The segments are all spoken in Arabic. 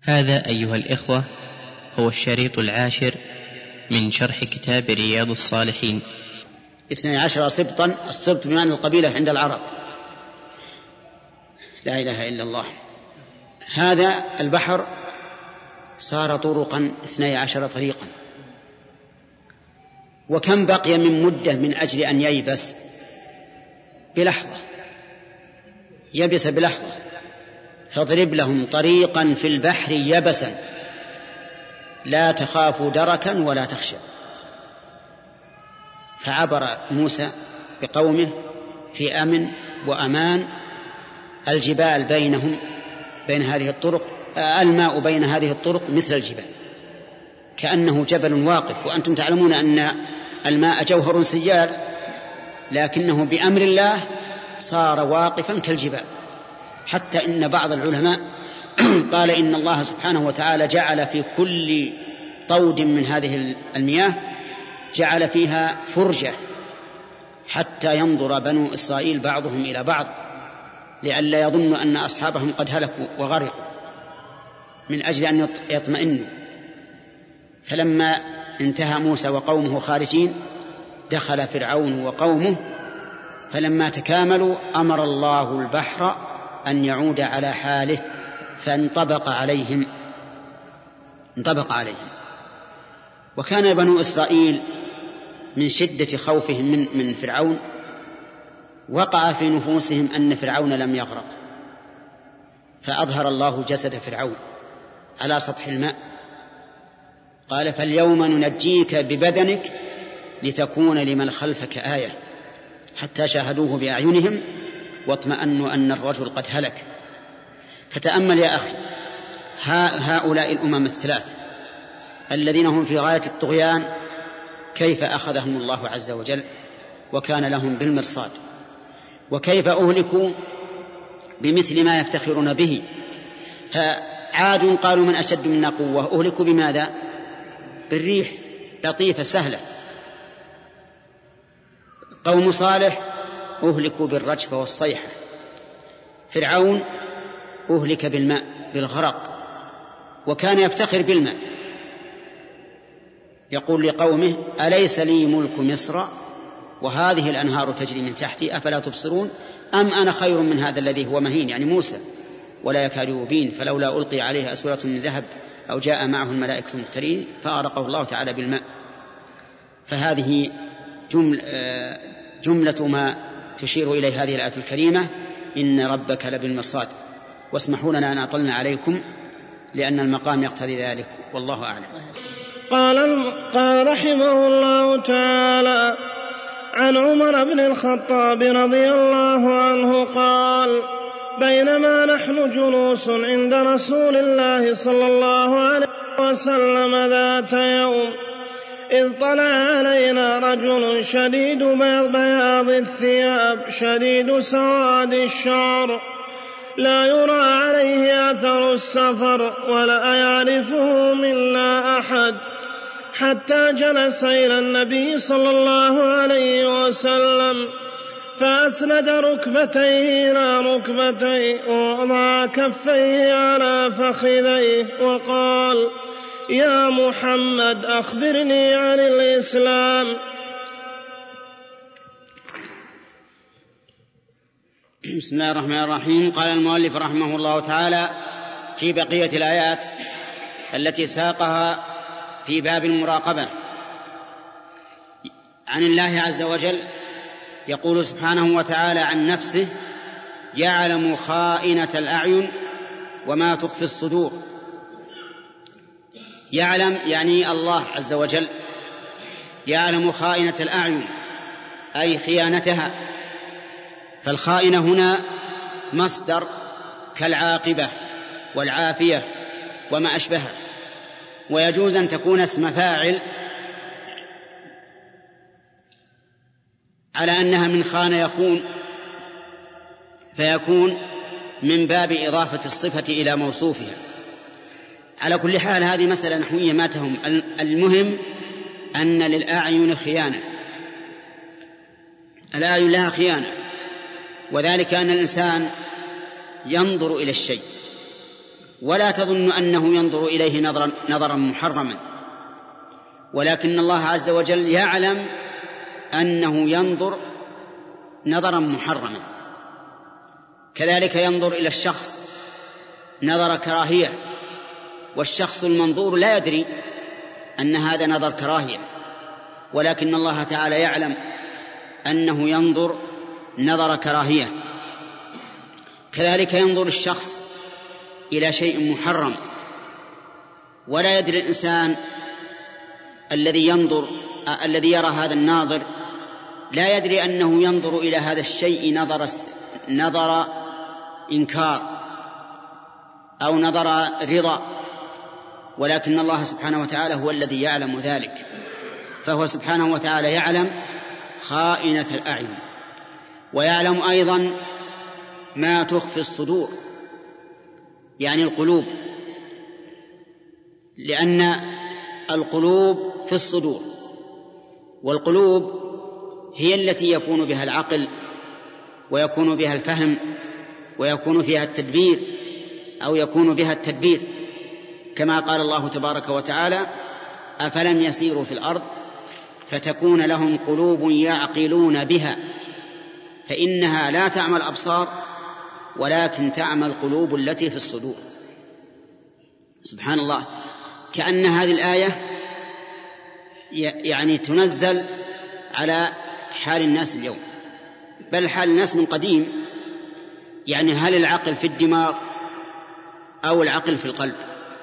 هذا أيها الإخوة هو الشريط 10 من شرح كتاب رياض الصالحين. 12 سبطا، السبط بمعنى القبيلة عند العرب. لا إله إلا الله. هذا البحر صار طرقا 12 طريقا. وكم بقي من مدة من أجل أن ييبس؟ بلحظة، يبس بلحظة. فاضرب لهم طريقا في البحر يبسا لا تخاف دركا ولا تخشى. فعبر موسى بقومه في أمن وأمان. الجبال بينهم بين هذه الطرق، الماء بين هذه الطرق مثل الجبال، كأنه جبل واقف. وأنتم تعلمون أن الماء جوهر سيال، لكنه بأمر الله صار واقفا كالجبال. حتى إن بعض العلماء قال إن الله سبحانه وتعالى جعل في كل طود من هذه المياه جعل فيها فرجة حتى ينظر بنو إسرائيل بعضهم إلى بعض لئلا يظنوا أن أصحابهم قد هلكوا وغرقوا، من أجل أن يطمئنوا. فلما انتهى موسى وقومه خارجين دخل فرعون وقومه، فلما تكاملوا أمر الله البحر أن يعود على حاله فانطبق عليهم. وكان بنو إسرائيل من شدة خوفهم من فرعون وقع في نفوسهم أن فرعون لم يغرق، فأظهر الله جسد فرعون على سطح الماء. قال فاليوم ننجيك ببدنك لتكون لمن خلفك آية، حتى شاهدوه بأعينهم واطمأنوا أن الرجل قد هلك. فتأمل يا أخي هؤلاء الأمم الثلاث الذين هم في غاية الطغيان كيف أخذهم الله عز وجل وكان لهم بالمرصاد، وكيف أهلكوا بمثل ما يفتخرون به. فعاد قالوا من أشد منا قوة، أهلكوا بماذا؟ بالريح لطيفة سهلة. قوم صالح أهلكوا بالرجفة والصيحة. فرعون أهلك بالماء بالغرق، وكان يفتخر بالماء، يقول لقومه أليس لي ملك مصر وهذه الأنهار تجري من تحتي أفلا تبصرون أم أنا خير من هذا الذي هو مهين، يعني موسى، ولا يكاد يبين، فلولا ألقي عليه أسورة من ذهب أو جاء معه الملائكة المقترنين فأغرقه الله تعالى بالماء. فهذه جملة ما تشير إليه هذه الآية الكريمة، إن ربك لبالمرصاد. واسمحوا لنا أن أطلنا عليكم لأن المقام يقتضي ذلك، والله أعلم. قال رحمه الله تعالى عن عمر بن الخطاب رضي الله عنه قال بينما نحن جلوس عند رسول الله صلى الله عليه وسلم ذات يوم إذ طلع علينا رجل شديد بياض الثياب شديد سواد الشعر لا يرى عليه أثر السفر ولا يعرفه منا أحد، حتى جلس إلى النبي صلى الله عليه وسلم فأسند ركبتيه إلى ركبتيه ووضع كفيه على فخذيه وقال يا محمد أخبرني عن الإسلام. بسم الله الرحمن الرحيم. قال المؤلف رحمه الله تعالى في بقية الآيات التي ساقها في باب المراقبة عن الله عز وجل، يقول سبحانه وتعالى عن نفسه يعلم خائنة الأعين وما تخفي الصدور. يعلم يعني الله عز وجل يعلم خائنة الأعين أي خيانتها. فالخائنة هنا مصدر كالعاقبة والعافية وما أشبهه، ويجوز أن تكون اسم فاعل على أنها من خان يخون، فيكون من باب إضافة الصفة إلى موصوفها. على كل حال هذه مسألة نحوية ما تهم. المهم أن للأعين خيانة، الأعين لها خيانة، وذلك أن الإنسان ينظر إلى الشيء ولا تظن أنه ينظر إليه نظرا محرما، ولكن الله عز وجل يعلم أنه ينظر نظرا محرما. كذلك ينظر إلى الشخص نظر كراهية، والشخص المنظور لا يدري أن هذا نظر كراهية، ولكن الله تعالى يعلم أنه ينظر نظر كراهية. كذلك ينظر الشخص إلى شيء محرم، ولا يدري الإنسان الذي يرى هذا الناظر لا يدري أنه ينظر إلى هذا الشيء نظر إنكار أو نظر رضا، ولكن الله سبحانه وتعالى هو الذي يعلم ذلك. فهو سبحانه وتعالى يعلم خائنة الأعين، ويعلم أيضا ما تخفي الصدور، يعني القلوب، لأن القلوب في الصدور، والقلوب هي التي يكون بها العقل ويكون بها الفهم ويكون فيها التدبير أو يكون بها التدبير، كما قال الله تبارك وتعالى: أفلم يسيروا في الأرض فتكون لهم قلوب يعقلون بها فإنها لا تعمى الأبصار ولكن تعمى القلوب التي في الصدور. سبحان الله، كأن هذه الآية يعني تنزل على حال الناس اليوم، بل حال الناس من قديم. يعني هل العقل في الدماغ أو العقل في القلب؟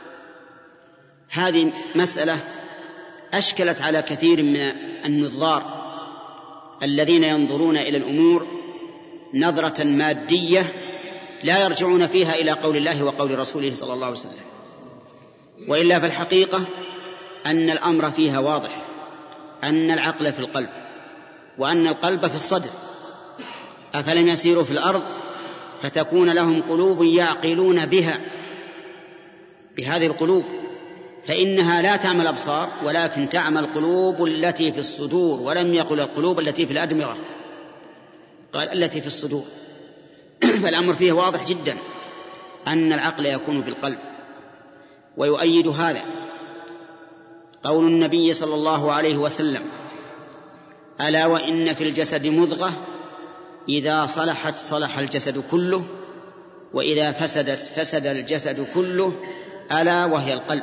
هذه مسألة أشكلت على كثير من النظار الذين ينظرون إلى الأمور نظرة مادية لا يرجعون فيها إلى قول الله وقول رسوله صلى الله عليه وسلم، وإلا فالحقيقة أن الأمر فيها واضح، أن العقل في القلب وأن القلب في الصدر. أفلم يسيروا في الأرض فتكون لهم قلوب يعقلون بها، بهذه القلوب، فإنها لا تعمى الأبصار ولكن تعمى القلوب التي في الصدور، ولم يقل القلوب التي في الأدمغة، قال التي في الصدور. فالأمر فيه واضح جدا أن العقل يكون في القلب. ويؤيد هذا قول النبي صلى الله عليه وسلم: ألا وإن في الجسد مضغة إذا صلحت صلح الجسد كله وإذا فسدت فسد الجسد كله ألا وهي القلب.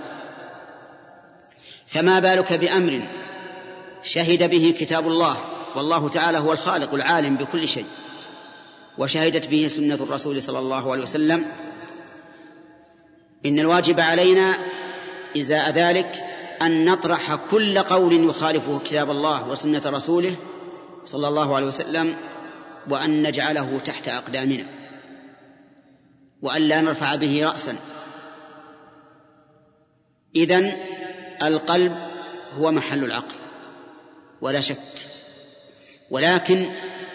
فما بالك بأمر شهد به كتاب الله، والله تعالى هو الخالق العالم بكل شيء، وشهدت به سنة الرسول صلى الله عليه وسلم. إن الواجب علينا إزاء ذلك أن نطرح كل قول يخالفه كتاب الله وسنة رسوله صلى الله عليه وسلم، وأن نجعله تحت أقدامنا، وأن لا نرفع به رأسا. إذن القلب هو محل العقل ولا شك، ولكن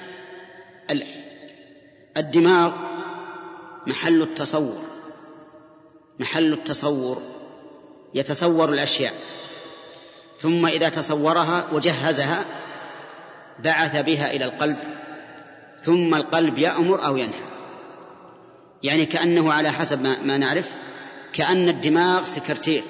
الدماغ محل التصور، محل التصور، يتصور الأشياء، ثم إذا تصورها وجهزها بعث بها إلى القلب، ثم القلب يأمر أو ينهى. يعني كأنه على حسب ما نعرف كأن الدماغ سكرتير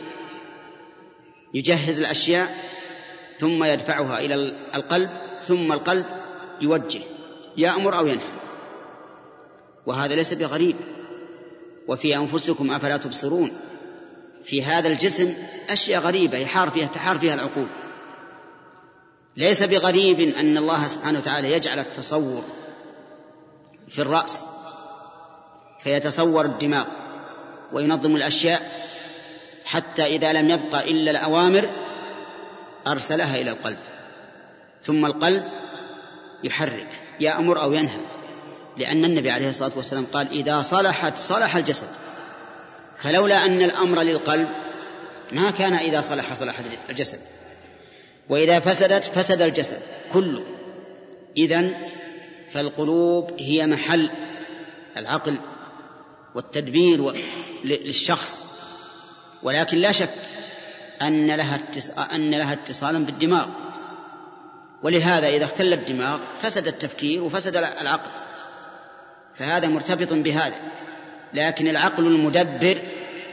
يجهز الأشياء ثم يدفعها إلى القلب، ثم القلب يوجه يأمر أو ينهى. وهذا ليس بغريب. وفي أنفسكم أفلا تبصرون، في هذا الجسم أشياء غريبة تحار فيها العقول. ليس بغريب أن الله سبحانه وتعالى يجعل التصور في الرأس فيتصور الدماغ وينظم الأشياء، حتى إذا لم يبقى إلا الأوامر أرسلها إلى القلب، ثم القلب يحرك يأمر أو ينهى، لأن النبي عليه الصلاة والسلام قال: إذا صلحت صلح الجسد. فلولا أن الأمر للقلب ما كان إذا صلح الجسد، وإذا فسدت فسد الجسد كله. إذن فالقلوب هي محل العقل والتدبير للشخص، ولكن لا شك أن لها اتصالا بالدماغ، ولهذا إذا اختل الدماغ فسد التفكير وفسد العقل، فهذا مرتبط بهذا. لكن العقل المدبر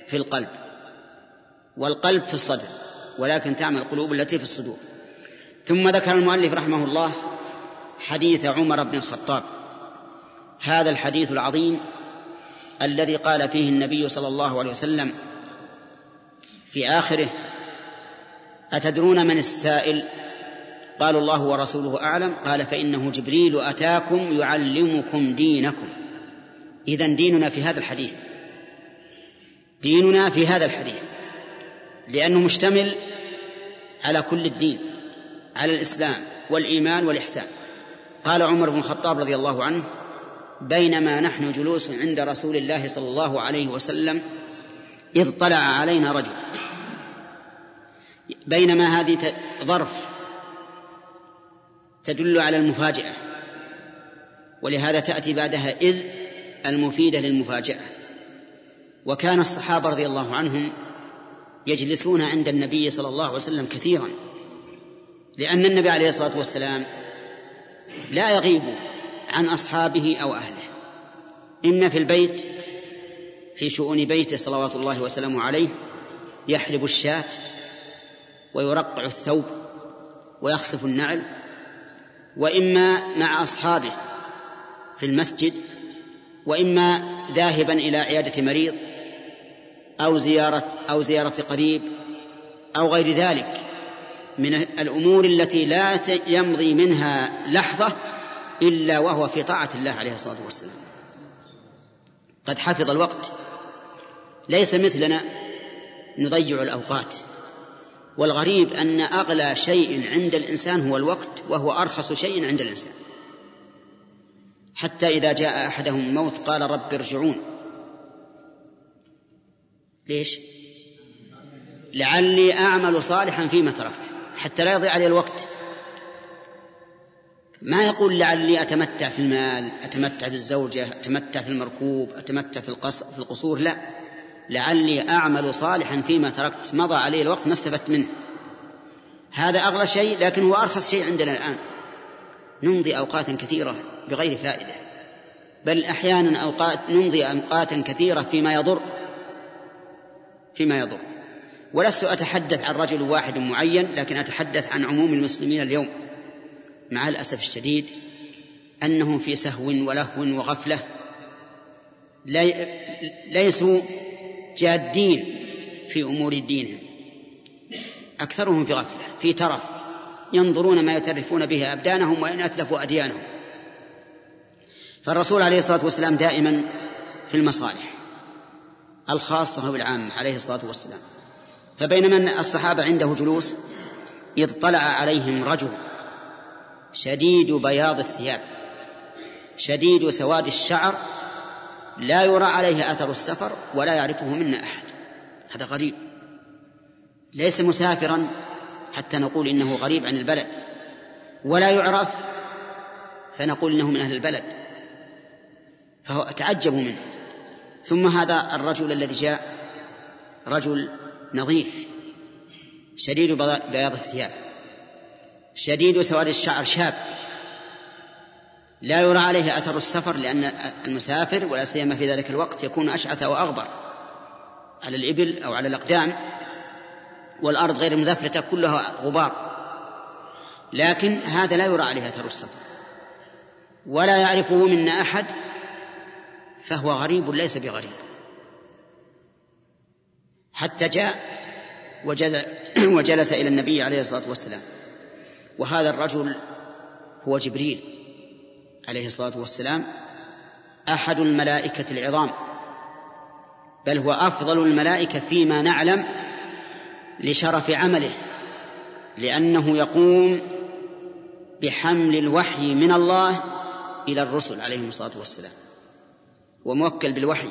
في القلب، والقلب في الصدر، ولكن تعمل القلوب التي في الصدور. ثم ذكر المؤلف رحمه الله حديث عمر بن الخطاب، هذا الحديث العظيم الذي قال فيه النبي صلى الله عليه وسلم في آخره: أتدرون من السائل؟ قالوا الله ورسوله أعلم. قال: فإنه جبريل أتاكم يعلمكم دينكم. إذن ديننا في هذا الحديث، ديننا في هذا الحديث، لأنه مشتمل على كل الدين، على الإسلام والإيمان والإحسان. قال عمر بن الخطاب رضي الله عنه: بينما نحن جلوس عند رسول الله صلى الله عليه وسلم إذ طلع علينا رجل. بينما هذه ظرف تدل على المفاجأة، ولهذا تأتي بعدها إذ المفيدة للمفاجأة. وكان الصحابة رضي الله عنهم يجلسون عند النبي صلى الله عليه وسلم كثيرا، لأن النبي عليه الصلاة والسلام لا يغيب عن أصحابه أو أهله، إما في البيت في شؤون بيته صلوات الله وسلامه عليه، يحلب الشاة ويرقع الثوب ويخصف النعل، وإما مع أصحابه في المسجد، وإما ذاهبا إلى عيادة مريض أو زيارة قريب أو غير ذلك من الأمور التي لا يمضي منها لحظة إلا وهو في طاعة الله عليه الصلاة والسلام. قد حفظ الوقت، ليس مثلنا نضيع الأوقات. والغريب أن أغلى شيء عند الإنسان هو الوقت، وهو أرخص شيء عند الإنسان. حتى إذا جاء أحدهم الموت قال: رب ارجعون. ليش؟ لعلي أعمل صالحا فيما تركت، حتى لا يضيع علي الوقت. ما يقول لعلي أتمتع في المال، أتمتع بالزوجة، أتمتع في المركوب، أتمتع في القصور، لا، لعلي أعمل صالحا فيما تركت، مضى عليه الوقت ما استفدت منه. هذا أغلى شيء، لكن هو أرخص شيء عندنا الآن. نمضي أوقاتا كثيرة بغير فائدة، بل أحيانا نمضي أوقاتا كثيرة فيما يضر. ولست أتحدث عن رجل واحد معين، لكن أتحدث عن عموم المسلمين اليوم. مع الأسف الشديد أنهم في سهو ولهو وغفلة، ليسوا جادين في أمور دينهم، أكثرهم في غفلة، في ترف، ينظرون ما يترفون به أبدانهم وإن أتلفوا أديانهم. فالرسول عليه الصلاة والسلام دائما في المصالح الخاصة والعامة عليه الصلاة والسلام. فبينما الصحابة عنده جلوس إذ طلع عليهم رجل شديد بياض الثياب شديد سواد الشعر، لا يرى عليه أثر السفر ولا يعرفه منا أحد. هذا غريب، ليس مسافرا حتى نقول إنه غريب عن البلد، ولا يعرف فنقول إنه من أهل البلد، فهو تعجبوا منه. ثم هذا الرجل الذي جاء رجل نظيف شديد بياض الثياب شديد سواد الشعر، شاب لا يرى عليه أثر السفر، لأن المسافر ولا سيما في ذلك الوقت يكون أشعث وأغبر على الإبل أو على الأقدام، والأرض غير المزفلتة كلها غبار، لكن هذا لا يرى عليه أثر السفر ولا يعرفه منا أحد، فهو غريب ليس بغريب. حتى جاء وجلس إلى النبي عليه الصلاة والسلام، وهذا الرجل هو جبريل عليه الصلاة والسلام، أحد الملائكة العظام، بل هو أفضل الملائكة فيما نعلم لشرف عمله، لأنه يقوم بحمل الوحي من الله إلى الرسل عليهم الصلاة والسلام، وموكل بالوحي،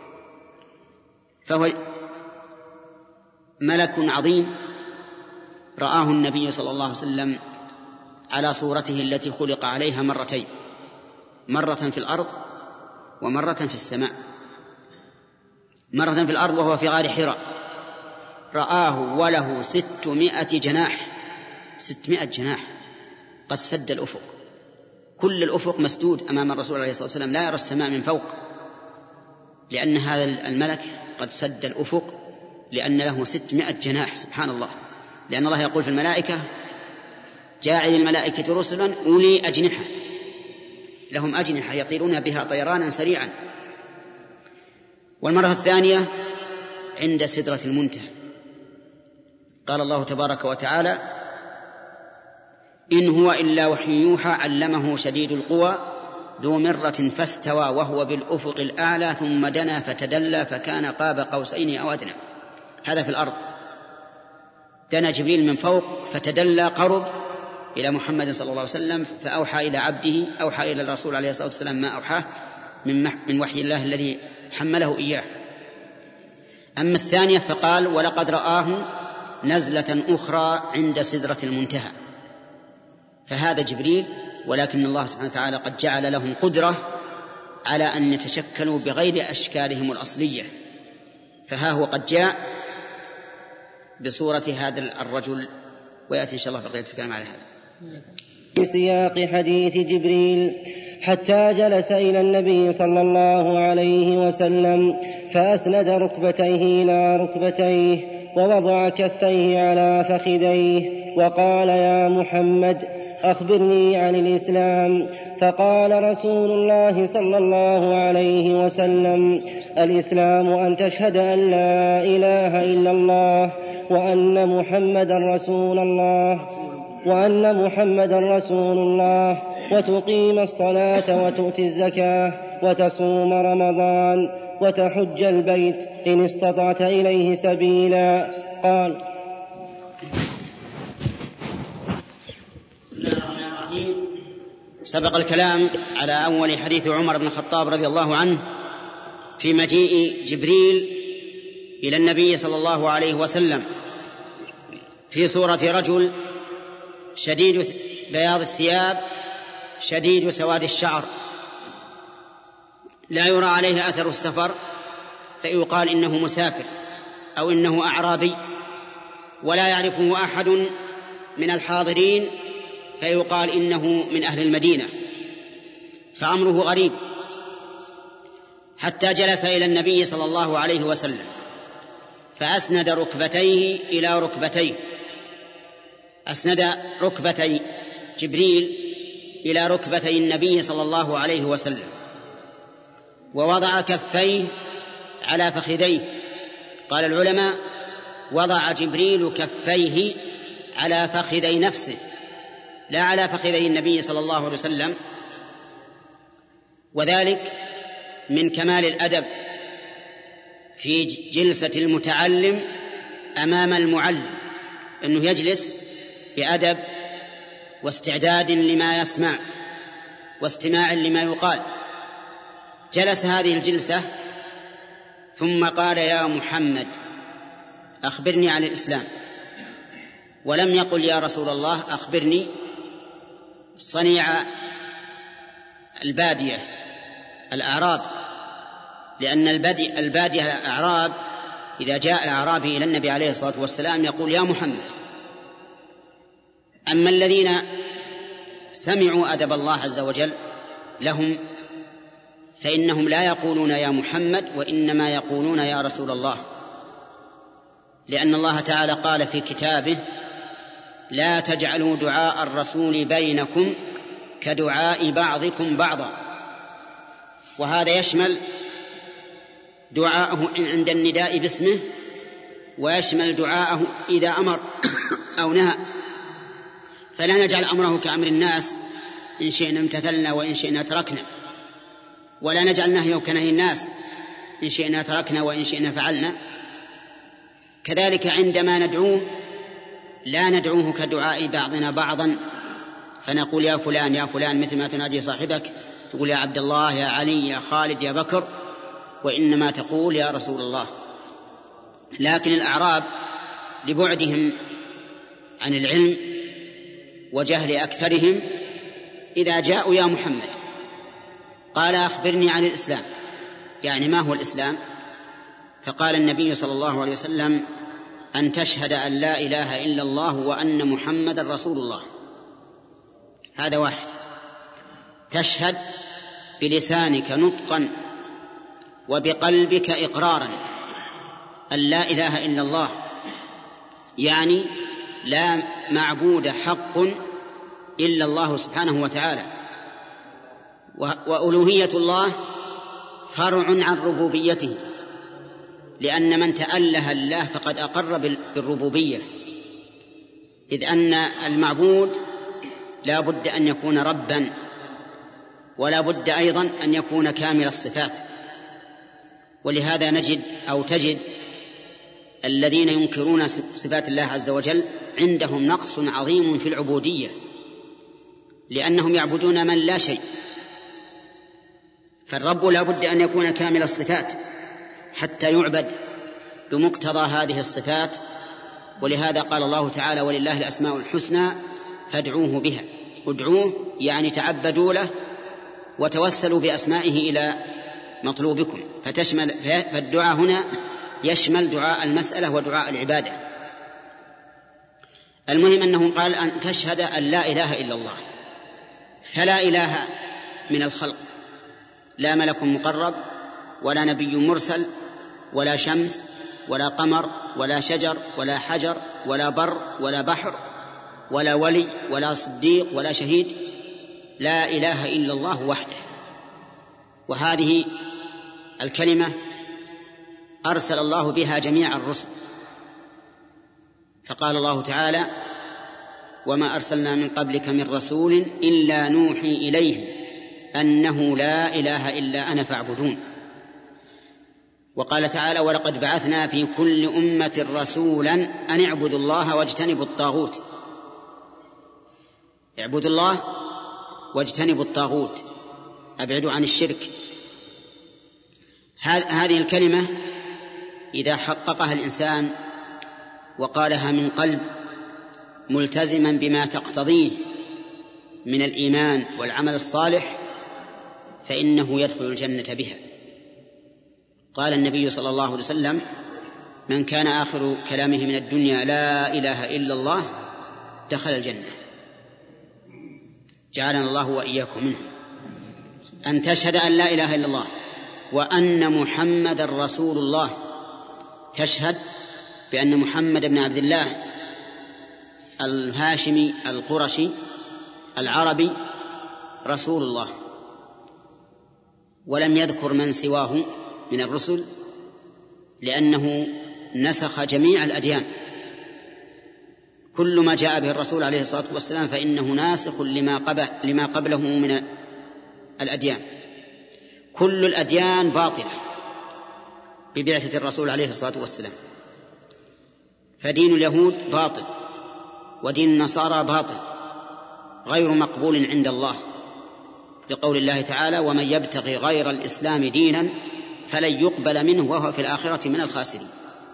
فهو ملك عظيم رآه النبي صلى الله عليه وسلم على صورته التي خلق عليها مرتين، مرة في الأرض ومرة في السماء. مرة في الأرض وهو في غار حراء، رآه وله 600 جناح، 600 جناح قد سد الأفق، كل الأفق مسدود أمام الرسول عليه الصلاة والسلام، لا يرى السماء من فوق، لأن هذا الملك قد سد الأفق، لأن له 600 جناح سبحان الله. لأن الله يقول في الملائكة: جاعل الملائكة رسلا أولي أجنحة، لهم أجنحة يطيرون بها طيرانا سريعا. والمرة الثانية عند سدرة المنتهى، قال الله تبارك وتعالى: إن هو إلا وحي يوحى علمه شديد القوى ذو مرة فاستوى وهو بالأفق الأعلى ثم دنا فتدلى فكان قاب قوسين أو أدنى. هذا في الأرض. دنا جبريل من فوق فتدلى، قرب إلى محمد صلى الله عليه وسلم، فأوحى إلى عبده، أوحى إلى الرسول عليه الصلاة والسلام ما أوحاه من وحي الله الذي حمله إياه. أما الثانية فقال: ولقد رآه نزلة أخرى عند سدرة المنتهى. فهذا جبريل، ولكن الله سبحانه وتعالى قد جعل لهم قدرة على أن يتشكلوا بغير أشكالهم الأصلية. فها هو قد جاء بصورة هذا الرجل، ويأتي إن شاء الله بقية الكلام على هذا في سياق حديث جبريل: حتى جلس إلى النبي صلى الله عليه وسلم فأسند ركبتيه إلى ركبتيه ووضع كفيه على فخذيه وقال: يا محمد أخبرني عن الإسلام. فقال رسول الله صلى الله عليه وسلم: الإسلام أن تشهد أن لا إله إلا الله وأن محمدا رسول الله وتقيم الصلاة وتؤتي الزكاة وتصوم رمضان وتحج البيت إن استطعت إليه سبيلا. قال: سبق الكلام على أول حديث عمر بن الخطاب رضي الله عنه في مجيء جبريل إلى النبي صلى الله عليه وسلم في صورة رجل شديد بياض الثياب شديد سواد الشعر، لا يرى عليه أثر السفر، فيقال إنه مسافر أو إنه أعرابي، ولا يعرفه أحد من الحاضرين، فيقال إنه من أهل المدينة، فأمره غريب. حتى جلس إلى النبي صلى الله عليه وسلم فأسند ركبتيه إلى ركبتيه، أسند ركبتي جبريل إلى ركبتي النبي صلى الله عليه وسلم، ووضع كفيه على فخذيه. قال العلماء: وضع جبريل كفيه على فخذي نفسه لا على فخذي النبي صلى الله عليه وسلم، وذلك من كمال الأدب في جلسة المتعلم أمام المعلم، أنه يجلس بأدب واستعداد لما يسمع واستماع لما يقال. جلس هذه الجلسة ثم قال: يا محمد أخبرني عن الإسلام، ولم يقل: يا رسول الله أخبرني صنيع البادية الأعراب، لأن البادية الأعراب إذا جاء الأعرابي إلى النبي عليه الصلاة والسلام يقول: يا محمد. أما الذين سمعوا أدب الله عز وجل لهم فإنهم لا يقولون يا محمد، وإنما يقولون يا رسول الله، لأن الله تعالى قال في كتابه: لا تجعلوا دعاء الرسول بينكم كدعاء بعضكم بعضا. وهذا يشمل دعاءه عند النداء باسمه، ويشمل دعاءه إذا أمر أو نهى، فلا نجعل أمره كأمر الناس، إن شئنا امتثلنا وإن شئنا تركنا، ولا نجعل نهيه كنهي الناس، إن شئنا تركنا وإن شئنا فعلنا. كذلك عندما ندعوه لا ندعوه كدعاء بعضنا بعضا، فنقول: يا فلان يا فلان، مثل ما تنادي صاحبك تقول: يا عبد الله يا علي يا خالد يا بكر، وإنما تقول: يا رسول الله. لكن الأعراب لبعدهم عن العلم وجهل أكثرهم إذا جاءوا: يا محمد. قال: أخبرني عن الإسلام، يعني ما هو الإسلام؟ فقال النبي صلى الله عليه وسلم: أن تشهد أن لا إله إلا الله وأن محمدا رسول الله. هذا واحد، تشهد بلسانك نطقا وبقلبك إقرارا أن لا إله إلا الله، يعني لا معبود حق إلا الله سبحانه وتعالى، وألوهية الله فرع عن ربوبيته، لأن من تأله الله فقد أقر بالربوبية، إذ أن المعبود لا بد أن يكون ربا، ولا بد أيضا أن يكون كامل الصفات. ولهذا تجد الذين ينكرون صفات الله عز وجل عندهم نقص عظيم في العبودية، لأنهم يعبدون من لا شيء. فالرب لا بد أن يكون كامل الصفات حتى يعبد بمقتضى هذه الصفات. ولهذا قال الله تعالى: ولله الأسماء الحسنى فادعوه بها. ادعوه يعني تعبدوا له وتوسلوا بأسمائه إلى مطلوبكم، فالدعاء هنا يشمل دعاء المسألة ودعاء العبادة. المهم أنه قال أن تشهد أن لا إله إلا الله، فلا إله من الخلق، لا ملك مقرب ولا نبي مرسل ولا شمس ولا قمر ولا شجر ولا حجر ولا بر ولا بحر ولا ولي ولا صديق ولا شهيد، لا إله إلا الله وحده. وهذه الكلمة أرسل الله بها جميع الرسل، فقال الله تعالى: وما أرسلنا من قبلك من رسول إلا نوحي إليه أنه لا إله إلا أنا فاعبدون. وقال تعالى: ولقد بعثنا في كل أمة رسولا أن اعبدوا الله واجتنبوا الطاغوت. اعبدوا الله واجتنبوا الطاغوت، أبعدوا عن الشرك. هذه الكلمة إذا حققها الإنسان وقالها من قلب ملتزما بما تقتضيه من الإيمان والعمل الصالح فإنه يدخل الجنة بها. قال النبي صلى الله عليه وسلم: من كان آخر كلامه من الدنيا لا إله إلا الله دخل الجنة. جعلنا الله وإياكم منه. أن تشهد أن لا إله إلا الله وأن محمد رسول الله، تشهد بأن محمد بن عبد الله الهاشمي القرشي العربي رسول الله، ولم يذكر من سواه من الرسل، لأنه نسخ جميع الأديان. كل ما جاء به الرسول عليه الصلاة والسلام فإنه ناسخ لما قبله من الأديان. كل الأديان باطلة ببعثة الرسول عليه الصلاة والسلام، فدين اليهود باطل ودين النصارى باطل غير مقبول عند الله، لقول الله تعالى: ومن يبتغي غير الإسلام دينا فلن يقبل منه وهو في الآخرة من الخاسرين.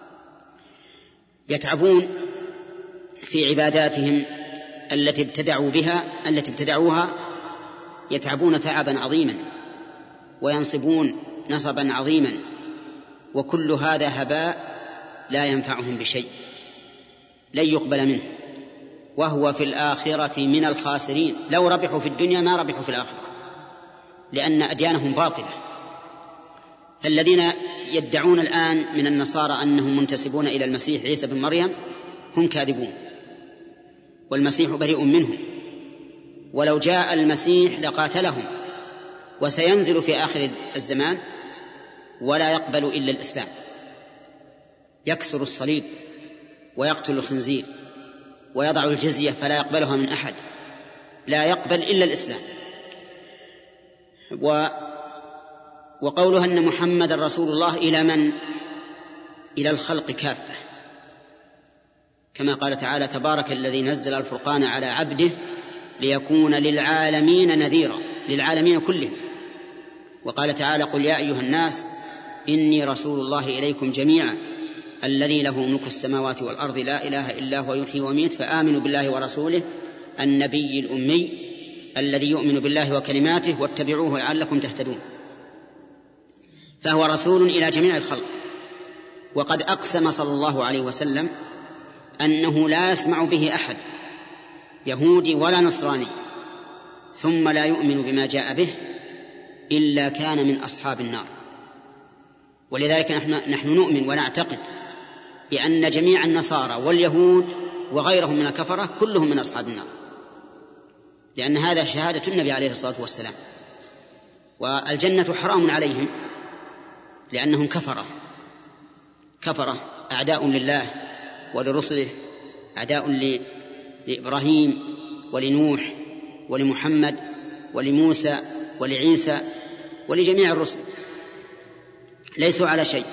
يتعبون في عباداتهم التي ابتدعوها يتعبون تعبا عظيما وينصبون نصبا عظيما، وكل هذا هباء لا ينفعهم بشيء، لن يقبل منه وهو في الآخرة من الخاسرين. لو ربحوا في الدنيا ما ربحوا في الآخرة، لأن أديانهم باطلة. فالذين يدعون الآن من النصارى أنهم منتسبون إلى المسيح عيسى بن مريم هم كاذبون، والمسيح بريء منهم، ولو جاء المسيح لقاتلهم، وسينزل في آخر الزمان ولا يقبل إلا الإسلام، يكسر الصليب ويقتل الخنزير ويضع الجزية فلا يقبلها من أحد، لا يقبل إلا الإسلام. وقولها أن محمد رسول الله إلى من؟ إلى الخلق كافة، كما قال تعالى: تبارك الذي نزل الفرقان على عبده ليكون للعالمين نذيرا، للعالمين كلهم. وقال تعالى: قل يا أيها الناس إني رسول الله إليكم جميعا الذي له ملك السماوات والأرض لا إله إلا هو يحيي ويميت فآمنوا بالله ورسوله النبي الأمي الذي يؤمن بالله وكلماته واتبعوه لعلكم تهتدون. فهو رسول إلى جميع الخلق. وقد أقسم صلى الله عليه وسلم أنه لا يسمع به أحد يهودي ولا نصراني ثم لا يؤمن بما جاء به إلا كان من أصحاب النار. ولذلك نحن نؤمن ونعتقد بأن جميع النصارى واليهود وغيرهم من الكفرة كلهم من أصحاب النار، لأن هذا شهادة النبي عليه الصلاة والسلام. والجنة حرام عليهم لأنهم كفرة أعداء لله ولرسله، أعداء لإبراهيم ولنوح ولمحمد ولموسى ولعيسى ولجميع الرسل، ليسوا على شيء.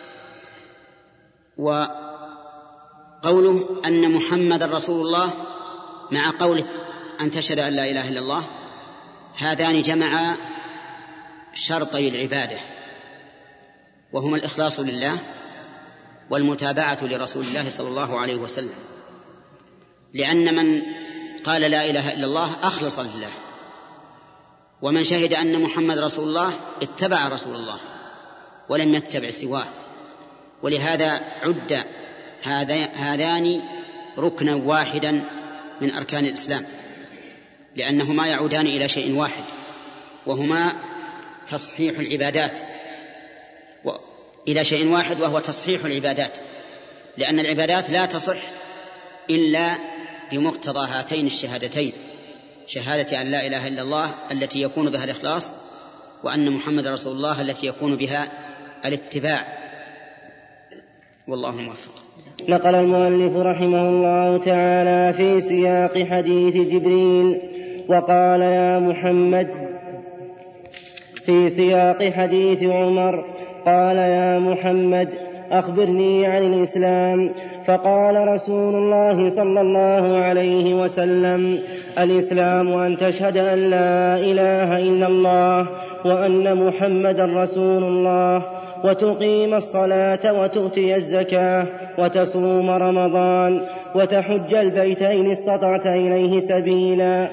وقوله أن محمد رسول الله مع قوله أن تشهد أن لا إله إلا الله، هذان جمعا شرطي العبادة، وهما الإخلاص لله والمتابعة لرسول الله صلى الله عليه وسلم، لأن من قال لا إله إلا الله أخلص لله، ومن شهد أن محمد رسول الله اتبع رسول الله ولم يتبع سواه. ولهذا عد هذان ركنا واحدا من أركان الإسلام، لأنهما يعودان إلى شيء واحد، وهما تصحيح العبادات، إلى شيء واحد وهو تصحيح العبادات، لأن العبادات لا تصح إلا بمقتضى هاتين الشهادتين، شهادة أن لا إله إلا الله التي يكون بها الإخلاص، وأن محمد رسول الله التي يكون بها الاتباع. والله موفق. نقل المؤلف رحمه الله تعالى في سياق حديث جبريل وقال يا محمد، في سياق حديث عمر قال يا محمد أخبرني عن الإسلام، فقال رسول الله صلى الله عليه وسلم الإسلام أن تشهد أن لا إله إلا الله وأن محمدا رسول الله، وتقيم الصلاة وتؤتي الزكاة وتصوم رمضان وتحج البيت إن استطعت إليه سبيلا.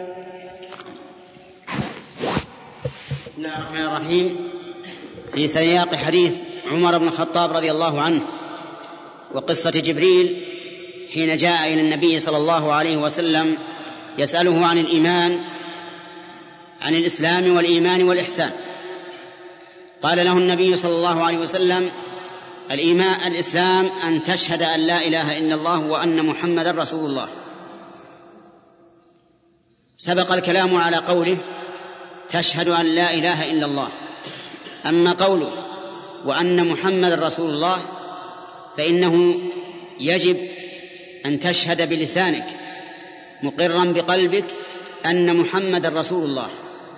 بسم الله الرحمن الرحيم. في سياق حديث عمر بن الخطاب رضي الله عنه وقصة جبريل حين جاء إلى النبي صلى الله عليه وسلم يسأله عن الإيمان، عن الإسلام والإيمان والإحسان، قال له النبي صلى الله عليه وسلم الإسلام أن تشهد أن لا إله إلا الله وأن محمدا رسول الله. سبق الكلام على قوله تشهد أن لا إله إلا الله، أما قوله وأن محمدا رسول الله فإنه يجب أن تشهد بلسانك مقرا بقلبك أن محمدا رسول الله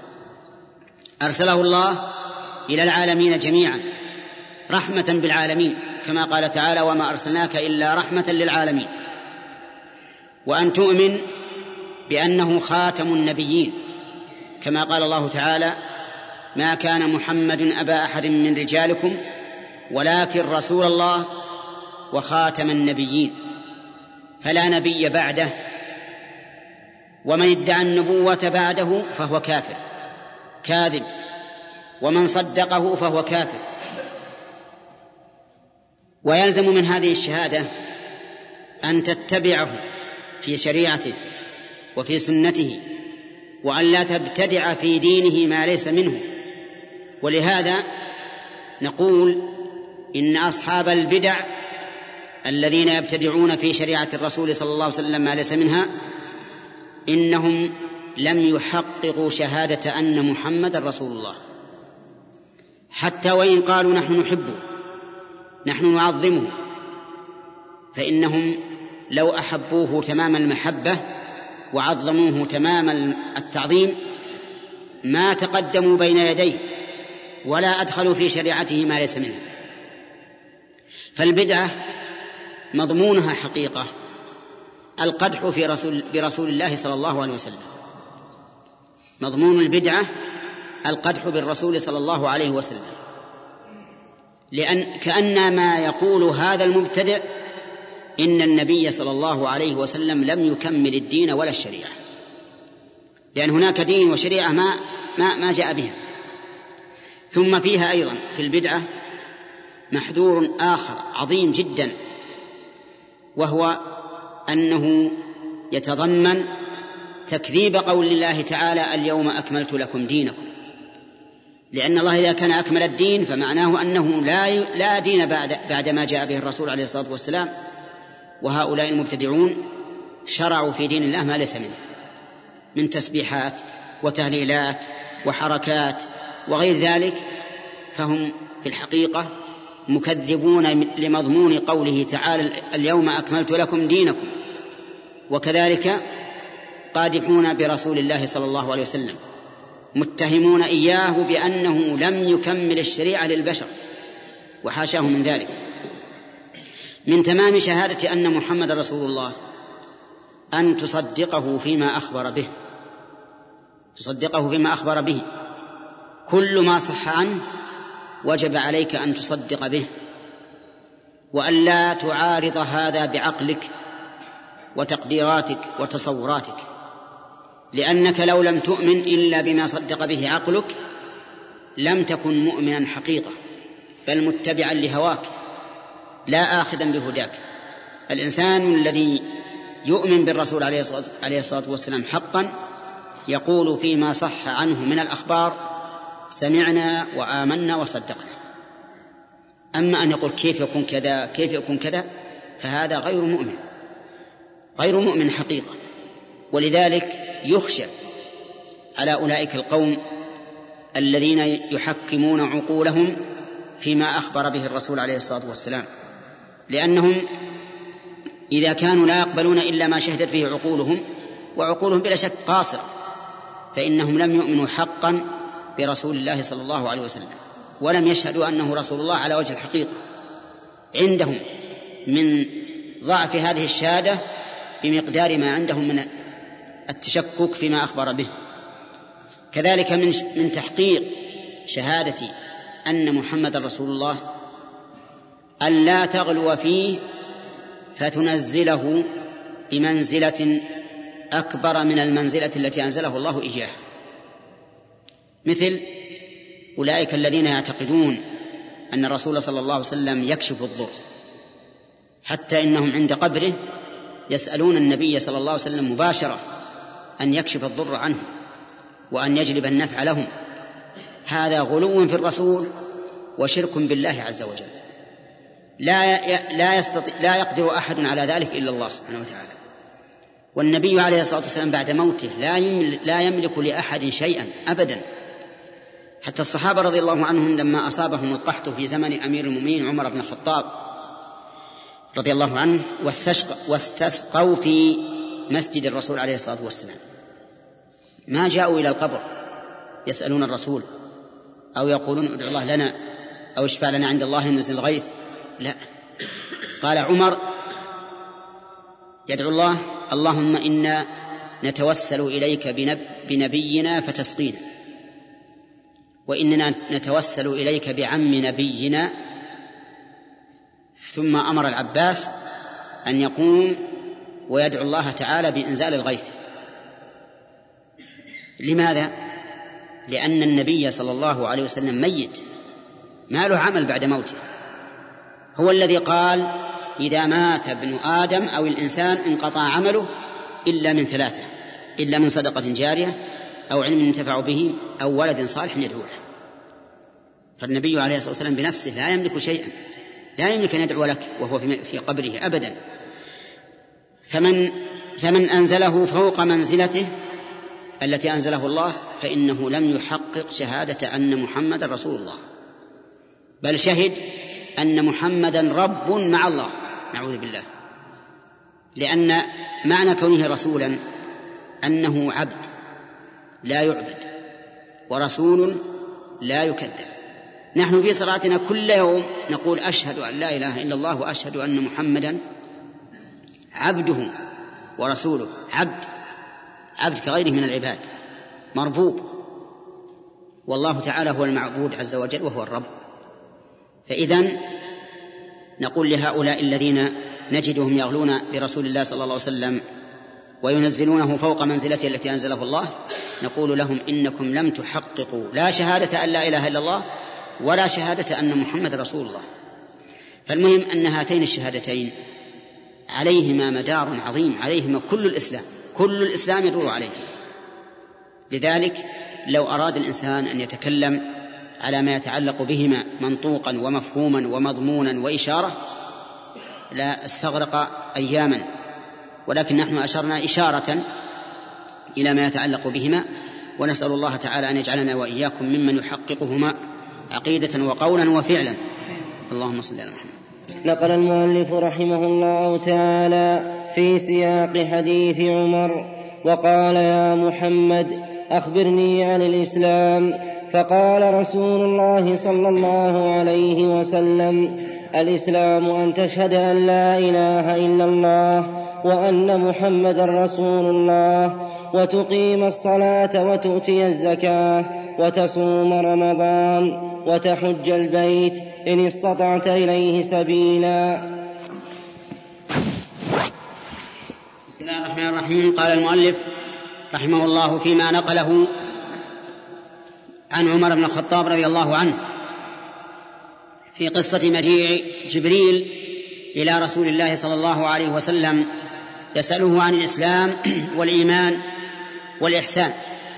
أرسله الله إلى العالمين جميعا رحمة بالعالمين، كما قال تعالى وما أرسلناك إلا رحمة للعالمين، وأن تؤمن بأنه خاتم النبيين، كما قال الله تعالى ما كان محمد أبا أحد من رجالكم ولكن رسول الله وخاتم النبيين، فلا نبي بعده، ومن ادعى النبوة بعده فهو كافر كاذب، ومن صدقه فهو كافر. ويلزم من هذه الشهادة أن تتبعه في شريعته وفي سنته، وأن لا تبتدع في دينه ما ليس منه. ولهذا نقول إن أصحاب البدع الذين يبتدعون في شريعة الرسول صلى الله عليه وسلم ما ليس منها إنهم لم يحققوا شهادة أن محمد رسول الله، حتى وإن قالوا نحن نحبه نحن نعظمه، فإنهم لو أحبوه تمام المحبة وعظموه تمام التعظيم ما تقدموا بين يديه ولا أدخلوا في شريعته ما ليس منها. فالبدعة مضمونها حقيقة القدح برسول الله صلى الله عليه وسلم، مضمون البدعة القدح بالرسول صلى الله عليه وسلم، لأن كأن ما يقول هذا المبتدع إن النبي صلى الله عليه وسلم لم يكمل الدين ولا الشريعة، لأن هناك دين وشريعة ما جاء بها. ثم فيها أيضا في البدعة محذور آخر عظيم جدا، وهو أنه يتضمن تكذيب قول الله تعالى اليوم أكملت لكم دينكم، لأن الله إذا كان أكمل الدين فمعناه أنه لا دين بعد ما جاء به الرسول عليه الصلاة والسلام. وهؤلاء المبتدعون شرعوا في دين الله ما ليس منه من تسبيحات وتهليلات وحركات وغير ذلك، فهم في الحقيقة مكذبون لمضمون قوله تعالى اليوم أكملت لكم دينكم، وكذلك قادحون برسول الله صلى الله عليه وسلم، متهمون إياه بأنه لم يكمل الشريعة للبشر، وحاشاه من ذلك. من تمام شهادة أن محمد رسول الله أن تصدقه فيما أخبر به، تصدقه فيما أخبر به، كل ما صح عنه وجب عليك أن تصدق به، وأن لا تعارض هذا بعقلك وتقديراتك وتصوراتك، لأنك لو لم تؤمن إلا بما صدق به عقلك لم تكن مؤمنا حقيقة، بل متبعا لهواك لا آخذا بهداك. الإنسان الذي يؤمن بالرسول عليه الصلاة والسلام حقا يقول فيما صح عنه من الأخبار سمعنا وآمنا وصدقنا. أما أن يقول كيف يكون كذا كيف يكون كذا فهذا غير مؤمن حقيقة. ولذلك يخشى على أولئك القوم الذين يحكمون عقولهم فيما أخبر به الرسول عليه الصلاة والسلام، لأنهم إذا كانوا لا يقبلون إلا ما شهدت به عقولهم، وعقولهم بلا شك قاصرة، فإنهم لم يؤمنوا حقا برسول الله صلى الله عليه وسلم، ولم يشهدوا أنه رسول الله على وجه الحقيقة. عندهم من ضعف هذه الشهادة بمقدار ما عندهم من التشكك فيما أخبر به. كذلك من تحقيق شهادة أن محمد رسول الله أن لا تغلو فيه فتنزله بمنزلة أكبر من المنزلة التي أنزله الله إياه، مثل أولئك الذين يعتقدون أن الرسول صلى الله عليه وسلم يكشف الضر، حتى إنهم عند قبره يسألون النبي صلى الله عليه وسلم مباشرة أن يكشف الضر عنه وأن يجلب النفع لهم. هذا غلو في الرسول وشرك بالله عز وجل، لا يقدر أحد على ذلك إلا الله سبحانه وتعالى. والنبي عليه الصلاة والسلام بعد موته لا يملك لأحد شيئا أبدا. حتى الصحابة رضي الله عنهم لما أصابهم القحط في زمن أمير المؤمنين عمر بن الخطاب رضي الله عنه واستسقوا في مسجد الرسول عليه الصلاة والسلام، ما جاءوا إلى القبر يسألون الرسول أو يقولون ادعوا الله لنا أو اشفع لنا عند الله ينزل الغيث، لا، قال عمر يدعو الله اللهم إنا نتوسل إليك بنبينا فتسقينا، وإننا نتوسل إليك بعم نبينا. ثم أمر العباس أن يقوم ويدعو الله تعالى بإنزال الغيث. لماذا؟ لأن النبي صلى الله عليه وسلم ميت، ما له عمل بعد موته. هو الذي قال إذا مات ابن آدم أو الإنسان انقطع عمله إلا من ثلاثة: إلا من صدقة جارية أو علم ينتفع به أو ولد صالح يدعو له. فالنبي عليه الصلاة والسلام بنفسه لا يملك شيئا، لا يملك أن يدعو لك وهو في قبره أبدا. فمن أنزله فوق منزلته التي أنزله الله فإنه لم يحقق شهادة أن محمد رسول الله، بل شهد أن محمدا رب مع الله، نعوذ بالله. لأن معنى كونه رسولا أنه عبد لا يعبد ورسول لا يكذب. نحن في صلاتنا كل يوم نقول أشهد أن لا إله إلا الله وأشهد أن محمدا عبده ورسوله. عبد كغيره من العباد، مربوب، والله تعالى هو المعبود عز وجل وهو الرب. فإذن نقول لهؤلاء الذين نجدهم يغلون برسول الله صلى الله عليه وسلم وينزلونه فوق منزلته التي أنزله الله، نقول لهم إنكم لم تحققوا لا شهادة أن لا إله إلا الله ولا شهادة أن محمد رسول الله. فالمهم أن هاتين الشهادتين عليهما مدار عظيم، عليهما كل الإسلام يدور عليه. لذلك لو أراد الإنسان أن يتكلم على ما يتعلق بهما منطوقا ومفهوما ومضمونا وإشارة لا استغرق أياما، ولكن نحن أشرنا إشارة إلى ما يتعلق بهما، ونسأل الله تعالى أن يجعلنا وإياكم ممن يحققهما عقيدة وقولا وفعلا. اللهم صل على محمد. نقل المؤلف رحمه الله تعالى في سياق حديث عمر: وقال: يا محمد أخبرني عن الإسلام. فقال رسول الله صلى الله عليه وسلم: الإسلام أن تشهد أن لا إله إلا الله وأن محمدا رسول الله، وتقيم الصلاة وتؤتي الزكاة وتصوم رمضان وتحج البيت إن استطعت إليه سبيلا. بسم الله الرحمن الرحيم. قال المؤلف رحمه الله فيما نقله عن عمر بن الخطاب رضي الله عنه في قصة مجيء جبريل إلى رسول الله صلى الله عليه وسلم يسأله عن الإسلام والإيمان والإحسان.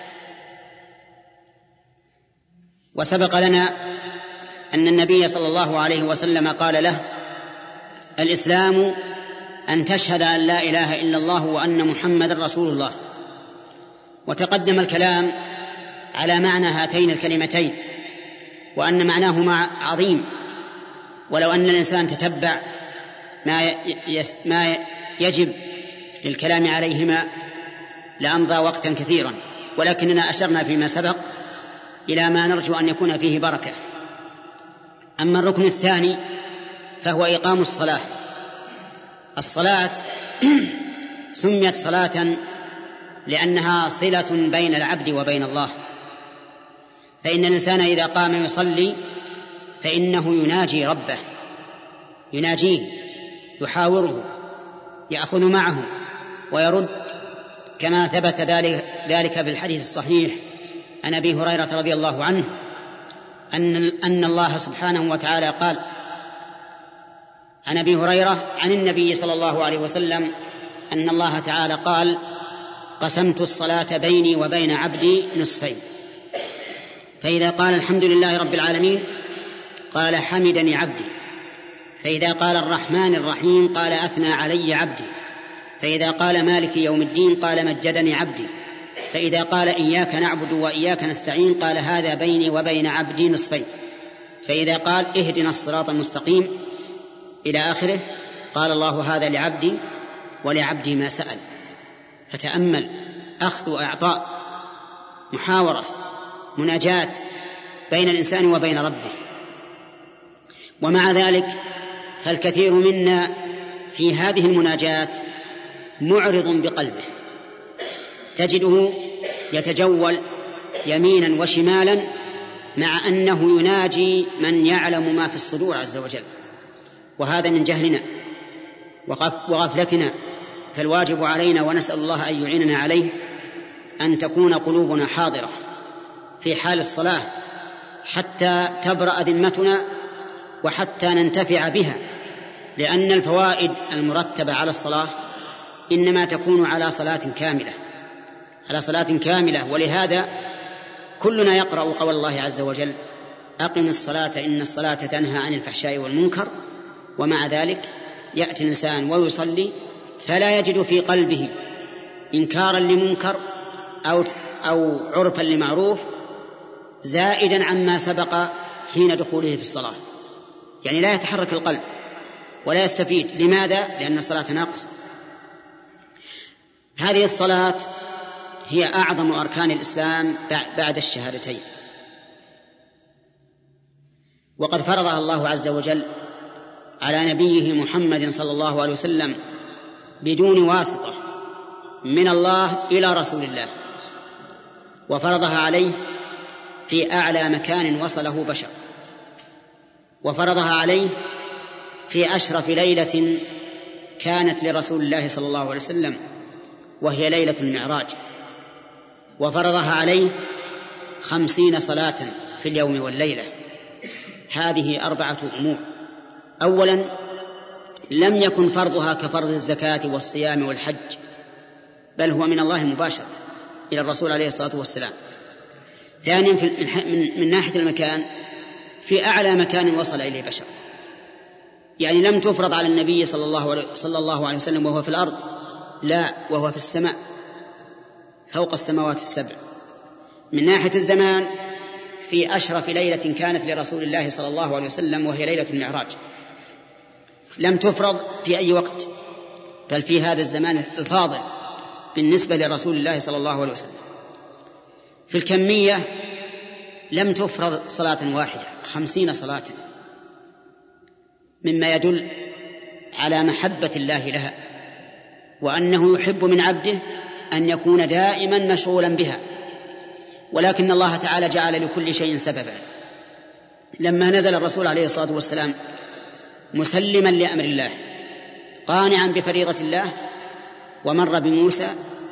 وسبق لنا أن النبي صلى الله عليه وسلم قال له: الإسلام أن تشهد أن لا إله إلا الله وأن محمد رسول الله. وتقدم الكلام على معنى هاتين الكلمتين، وأن معناهما عظيم، ولو أن الإنسان تتبع ما يجب للكلام عليهما لأمضى وقتا كثيرا، ولكننا أشرنا فيما سبق إلى ما نرجو أن يكون فيه بركة. أما الركن الثاني فهو إقام الصلاة. الصلاة سميت صلاة لأنها صلة بين العبد وبين الله، فإن الإنسان إذا قام يصلي فإنه يناجي ربه، يناجيه، يحاوره، يأخذ معه ويرد، كما ثبت ذلك بالحديث الصحيح عن أبي هريرة رضي الله عنه أن الله سبحانه وتعالى قال عن أبي هريرة عن النبي صلى الله عليه وسلم أن الله تعالى قال: قسمت الصلاة بيني وبين عبدي نصفين، فإذا قال الحمد لله رب العالمين قال حمدني عبدي، فإذا قال الرحمن الرحيم قال أثنى علي عبدي، فإذا قال مالك يوم الدين قال مجدني عبدي، فإذا قال إياك نعبد وإياك نستعين قال هذا بيني وبين عبدي نصفين، فإذا قال اهدنا الصراط المستقيم إلى آخره قال الله هذا لعبدي ولعبدي ما سأل. فتأمل، أخذ وإعطاء، محاورة، مناجاة بين الإنسان وبين ربه. ومع ذلك فالكثير منا في هذه المناجاة معرض بقلبه، تجده يتجول يمينا وشمالا مع أنه يناجي من يعلم ما في الصدور عز وجل، وهذا من جهلنا وغفلتنا. فالواجب علينا، ونسأل الله أن يعيننا عليه، أن تكون قلوبنا حاضرة في حال الصلاة حتى تبرأ ذمتنا وحتى ننتفع بها، لأن الفوائد المرتبة على الصلاة إنما تكون على صلاة كاملة. ولهذا كلنا يقرأ قول الله عز وجل: أقم الصلاة إن الصلاة تنهى عن الفحشاء والمنكر، ومع ذلك يأتي الإنسان ويصلي فلا يجد في قلبه إنكارا لمنكر أو عرفا لمعروف زائدا عما سبق حين دخوله في الصلاة، يعني لا يتحرك القلب ولا يستفيد. لماذا؟ لأن الصلاة ناقصة. هذه الصلاة هي أعظم أركان الإسلام بعد الشهادتين، وقد فرضها الله عز وجل على نبيه محمد صلى الله عليه وسلم بدون واسطة من الله إلى رسول الله، وفرضها عليه في أعلى مكان وصله بشر، وفرضها عليه في أشرف ليلة كانت لرسول الله صلى الله عليه وسلم، وهي ليلة المعراج، وفرضها عليه 50 صلاة في اليوم والليلة. هذه 4 أمور. أولا، لم يكن فرضها كفرض الزكاة والصيام والحج، بل هو من الله مباشرة إلى الرسول عليه الصلاة والسلام. ثانيا من ناحية المكان في أعلى مكان وصل إليه بشر، يعني لم تفرض على النبي صلى الله عليه وسلم وهو في الأرض، لا، وهو في السماء فوق السماوات السبع. من ناحية الزمان في أشرف ليلة كانت لرسول الله صلى الله عليه وسلم وهي ليلة المعراج، لم تفرض في أي وقت، بل في هذا الزمان الفاضل بالنسبة لرسول الله صلى الله عليه وسلم. في الكمية لم تفرض صلاة واحدة، 50 صلاة، مما يدل على محبة الله لها، وأنه يحب من عبده أن يكون دائما مشغولا بها. ولكن الله تعالى جعل لكل شيء سببا. لما نزل الرسول عليه الصلاة والسلام مسلما لأمر الله قانعا بفريضة الله ومر بموسى،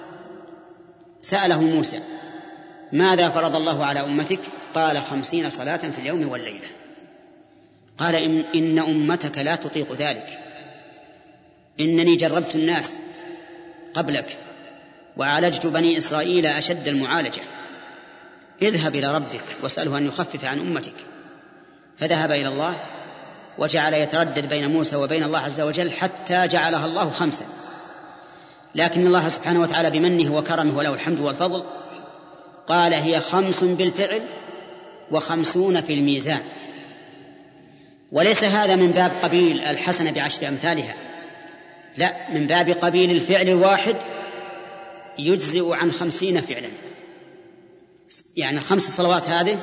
سأله موسى: ماذا فرض الله على أمتك؟ قال: 50 صلاة في اليوم والليلة. قال: إن أمتك لا تطيق ذلك، إنني جربت الناس قبلك وعالجت بني إسرائيل أشد المعالجة، اذهب إلى ربك واسأله أن يخفف عن أمتك. فذهب إلى الله وجعل يتردد بين موسى وبين الله عز وجل حتى جعلها الله 5. لكن الله سبحانه وتعالى بمنه وكرمه وله الحمد والفضل قال: هي 5 بالفعل و50 في الميزان. وليس هذا من باب قبيل الحسنة ب10 أمثالها، لا، من باب قبيل الفعل الواحد يجزئ عن 50 فعلا. يعني 5 صلوات هذه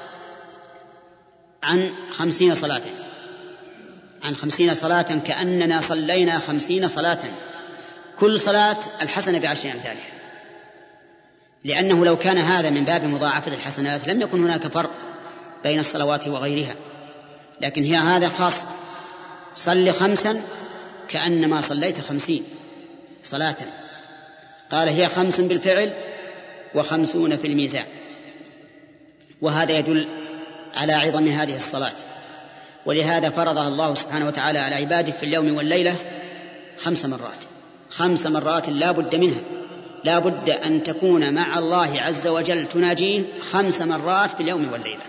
عن 50 صلاة، عن 50 صلاة كأننا صلينا 50 صلاة، كل صلاة الحسنة ب10 أمثالها. لأنه لو كان هذا من باب مضاعفة الحسنات لم يكن هناك فرق بين الصلوات وغيرها، لكن هي هذا خاص، صل 5 كأنما صليت 50 صلاة. قال: هي 5 بالفعل و50 في الميزان. وهذا يدل على عظم هذه الصلاة، ولهذا فرضها الله سبحانه وتعالى على عباده في اليوم والليلة 5 مرات. 5 مرات لا بد منها، لا بد أن تكون مع الله عز وجل تناجيه 5 مرات في اليوم والليلة.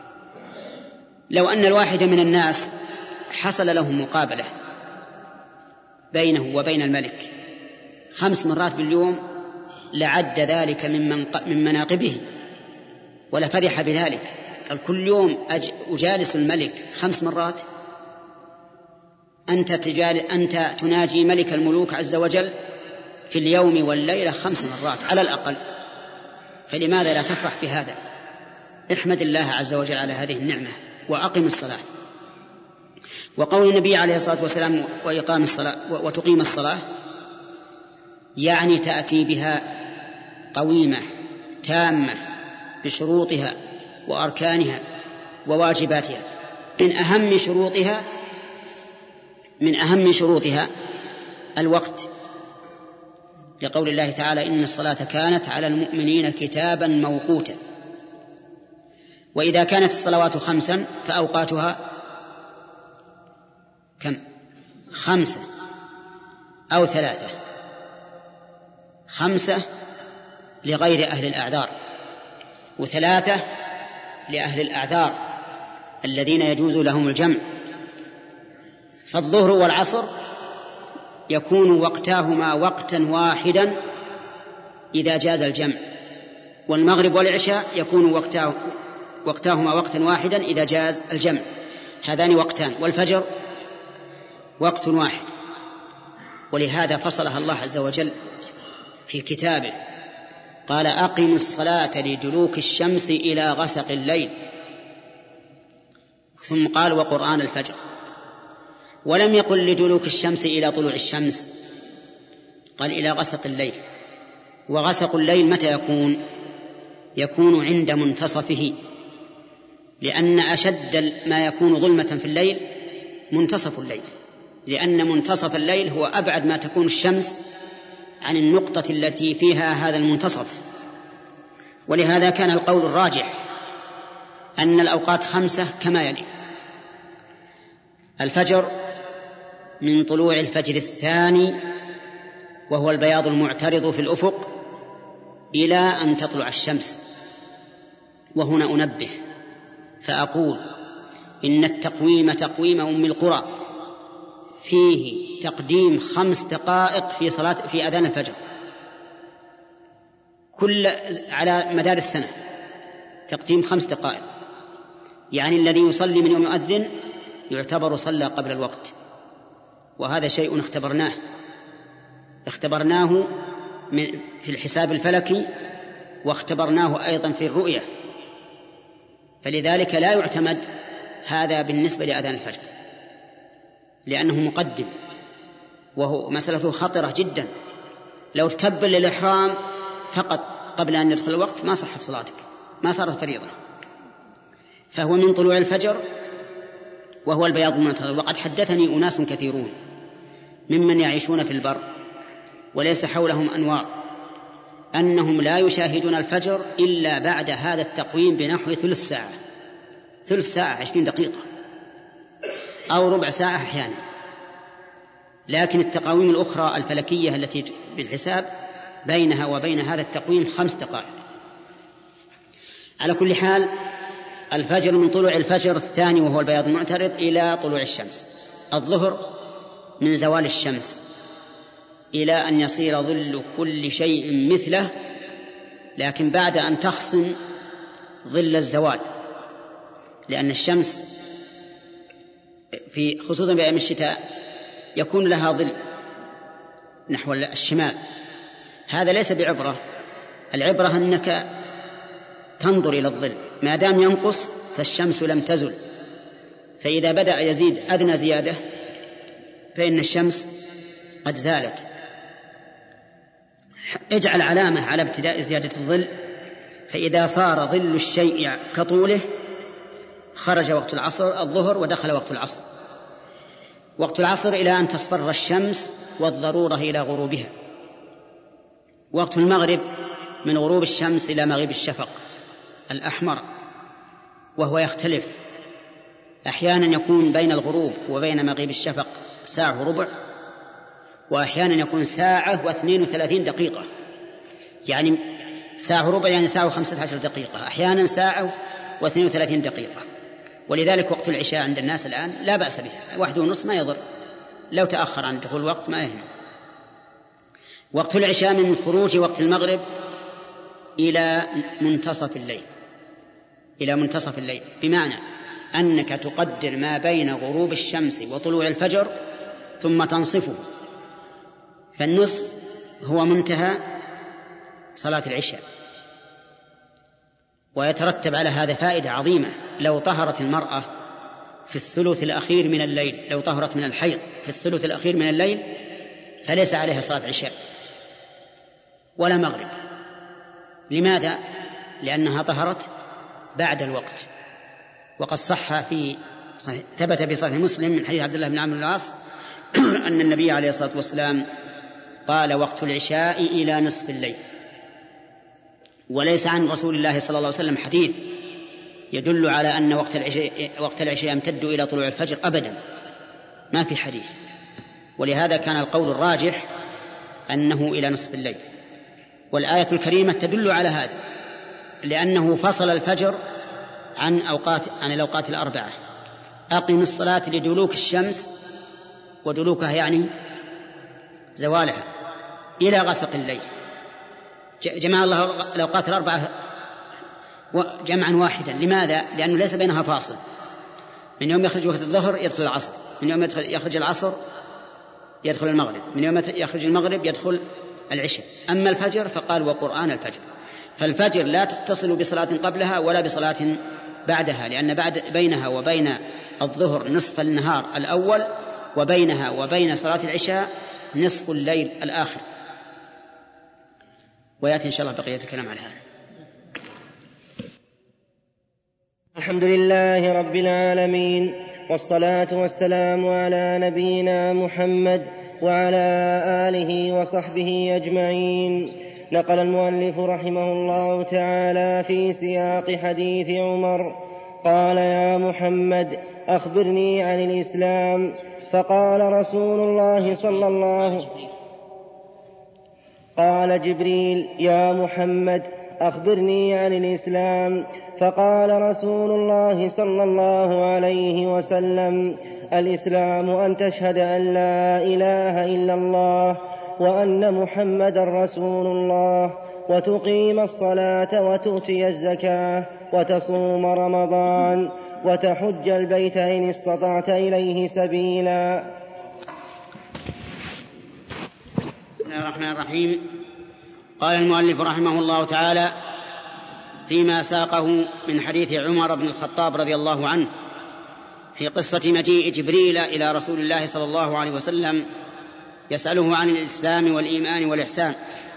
لو أن الواحد من الناس حصل له مقابلة بينه وبين الملك 5 مرات باليوم لعد ذلك من مناقبه ولفرح بذلك. قال: كل يوم أجالس الملك 5 مرات، أنت تناجي ملك الملوك عز وجل في اليوم والليلة 5 مرات على الأقل، فلماذا لا تفرح بهذا؟ احمد الله عز وجل على هذه النعمة وأقم الصلاة. وقول النبي عليه الصلاة والسلام: وإقام الصلاة وتقيم الصلاة، يعني تأتي بها قويمة تامة بشروطها وأركانها وواجباتها. من أهم شروطها الوقت، لقول الله تعالى: إن الصلاة كانت على المؤمنين كتابا موقوتا. وإذا كانت الصلوات 5 فأوقاتها كم؟ 5 أو 3. 5 لغير أهل الأعذار، و3 لأهل الأعذار الذين يجوز لهم الجمع. فالظهر والعصر يكون وقتاهما وقتا واحدا إذا جاز الجمع، والمغرب والعشاء يكون وقتاهما وقتا واحدا إذا جاز الجمع، هذان وقتان، والفجر وقت واحد. ولهذا فصلها الله عز وجل في كتابه، قال: أقم الصلاة لدلوك الشمس إلى غسق الليل، ثم قال: وقرآن الفجر. ولم يقل لدلوك الشمس إلى طلوع الشمس، قال: إلى غسق الليل. وغسق الليل متى يكون؟ يكون عند منتصفه، لأن أشد ما يكون ظلمة في الليل منتصف الليل، لأن منتصف الليل هو أبعد ما تكون الشمس عن النقطة التي فيها هذا المنتصف. ولهذا كان القول الراجح أن الأوقات 5 كما يلي: الفجر من طلوع الفجر الثاني وهو البياض المعترض في الأفق إلى أن تطلع الشمس، وهنا أنبه فأقول إن التقويم تقويم أم القرى فيه تقديم 5 دقائق في أذان الفجر على مدار السنة، تقديم 5 دقائق، يعني الذي يصلي من يوم يؤذن يعتبر صلى قبل الوقت. وهذا شيء اختبرناه في الحساب الفلكي، واختبرناه أيضا في الرؤية، فلذلك لا يعتمد هذا بالنسبة لأذان الفجر لأنه مقدم، وهو مسألته خطرة جدا. لو تكبر للإحرام فقط قبل أن يدخل الوقت ما صحت صلاتك، ما صارت فريضة. فهو من طلوع الفجر وهو البياض المنتظر. وقد حدثني أناس كثيرون ممن يعيشون في البر وليس حولهم أنوار أنهم لا يشاهدون الفجر إلا بعد هذا التقويم بنحو ثلث ساعة 20 دقيقة أو ربع ساعة أحيانا. لكن التقاويم الأخرى الفلكية التي بالحساب بينها وبين هذا التقويم 5 دقائق. على كل حال الفجر من طلوع الفجر الثاني وهو البياض المعترض إلى طلوع الشمس. الظهر من زوال الشمس إلى أن يصير ظل كل شيء مثله، لكن بعد أن تخصم ظل الزوال، لأن الشمس خصوصا بأيام الشتاء يكون لها ظل نحو الشمال. هذا ليس بعبرة، العبرة أنك تنظر إلى الظل، ما دام ينقص فالشمس لم تزل، فإذا بدأ يزيد أدنى زيادة فإن الشمس قد زالت. اجعل علامة على ابتداء زيادة الظل، فإذا صار ظل الشيء كطوله خرج وقت العصر الظهر ودخل وقت العصر. وقت العصر إلى أن تصفر الشمس والضرورة إلى غروبها. وقت المغرب من غروب الشمس إلى مغيب الشفق الأحمر، وهو يختلف، أحيانا يكون بين الغروب وبين مغيب الشفق ساعة وربع، وأحيانا يكون ساعة و32 دقيقة، يعني ساعة وربع يعني ساعة و15 دقيقة، أحيانا ساعة و32 دقيقة. ولذلك وقت العشاء عند الناس الآن لا بأس به، 1:30 ما يضر، لو تأخر عن دخول الوقت ما يهم. وقت العشاء من خروج وقت المغرب إلى منتصف الليل، بمعنى أنك تقدر ما بين غروب الشمس وطلوع الفجر ثم تنصفه، فالنصف هو منتهى صلاة العشاء. ويترتب على هذا فائدة عظيمة. لو طهرت المرأة في الثلث الأخير من الليل، لو طهرت من الحيض في الثلث الأخير من الليل فليس عليها صلاة عشاء ولا مغرب. لماذا؟ لأنها طهرت بعد الوقت. وقد ثبت في صحيح مسلم من حديث عبد الله بن عمرو بن العاص أن النبي عليه الصلاة والسلام قال وقت العشاء إلى نصف الليل. وليس عن رسول الله صلى الله عليه وسلم حديث يدل على أن وقت العشاء يمتد إلى طلوع الفجر أبدا، ما في حديث. ولهذا كان القول الراجح أنه إلى نصف الليل. والآية الكريمة تدل على هذا، لأنه فصل الفجر عن الأوقات الأربعة. أقم الصلاة لدلوك الشمس، ودلوكها يعني زوالها، إلى غسق الليل. جمع الله الأوقات الأربعة جمعا واحدا. لماذا؟ لأنه ليس بينها فاصل. من يوم يخرج وقت الظهر يدخل العصر، من يوم يخرج العصر يدخل المغرب، من يوم يخرج المغرب يدخل العشاء. أما الفجر فقال وقرآن الفجر، فالفجر لا تتصل بصلاة قبلها ولا بصلاة بعدها، لأن بينها وبين الظهر نصف النهار الأول، وبينها وبين صلاة العشاء نصف الليل الآخر. ويأتي إن شاء الله بقية الكلام على هذا. الحمد لله رب العالمين، والصلاة والسلام على نبينا محمد وعلى آله وصحبه أجمعين. نقل المؤلف رحمه الله تعالى في سياق حديث عمر قال يا محمد أخبرني عن الإسلام، فقال رسول الله صلى الله عليه وسلم قال جبريل يا محمد أخبرني عن الإسلام، فقال رسول الله صلى الله عليه وسلم: الإسلام أن تشهد أن لا إله إلا الله وأن محمدا رسول الله، وتقيم الصلاة وتؤتي الزكاة وتصوم رمضان وتحج البيت إن استطعت إليه سبيلا. بسم الله الرحمن الرحيم. قال المؤلف رحمه الله تعالى فيما ساقه من حديث عمر بن الخطاب رضي الله عنه في قصة مجيء جبريل إلى رسول الله صلى الله عليه وسلم يسأله عن الإسلام والإيمان والإحسان،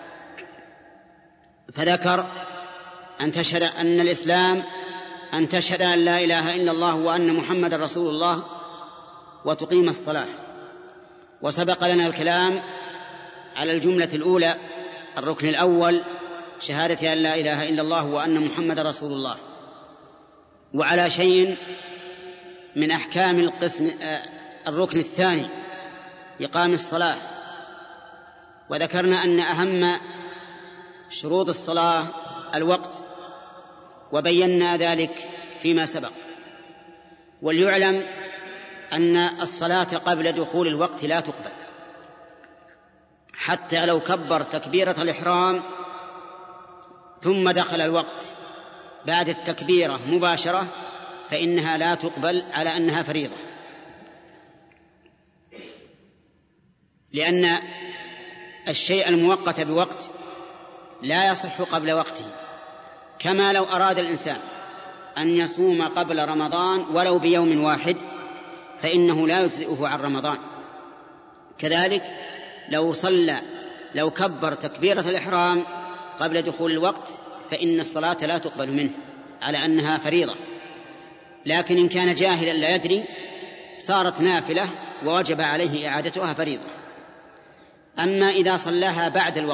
فذكر أن تشهد أن الإسلام أن تشهد أن لا إله إلا الله وأن محمد رسول الله وتقيم الصلاة. وسبق لنا الكلام على الجملة الأولى، الركن الأول شهادة أن لا إله إلا الله وأن محمد رسول الله، وعلى شيء من أحكام القسم الركن الثاني إقام الصلاة. وذكرنا أن أهم شروط الصلاة الوقت، وبينا ذلك فيما سبق. وليعلم أن الصلاة قبل دخول الوقت لا تقبل، حتى لو كبر تكبيرة الإحرام ثم دخل الوقت بعد التكبيرة مباشرة فإنها لا تقبل على أنها فريضة، لأن الشيء المؤقت بوقت لا يصح قبل وقته. كما لو أراد الإنسان أن يصوم قبل رمضان ولو بيوم واحد فإنه لا يجزئه عن رمضان. كذلك لو كبر تكبيرة الإحرام قبل دخول الوقت فإن الصلاة لا تقبل منه على أنها فريضة. لكن إن كان جاهلا لا يدري صارت نافلة ووجب عليه إعادتها فريضة. أما إذا صلاها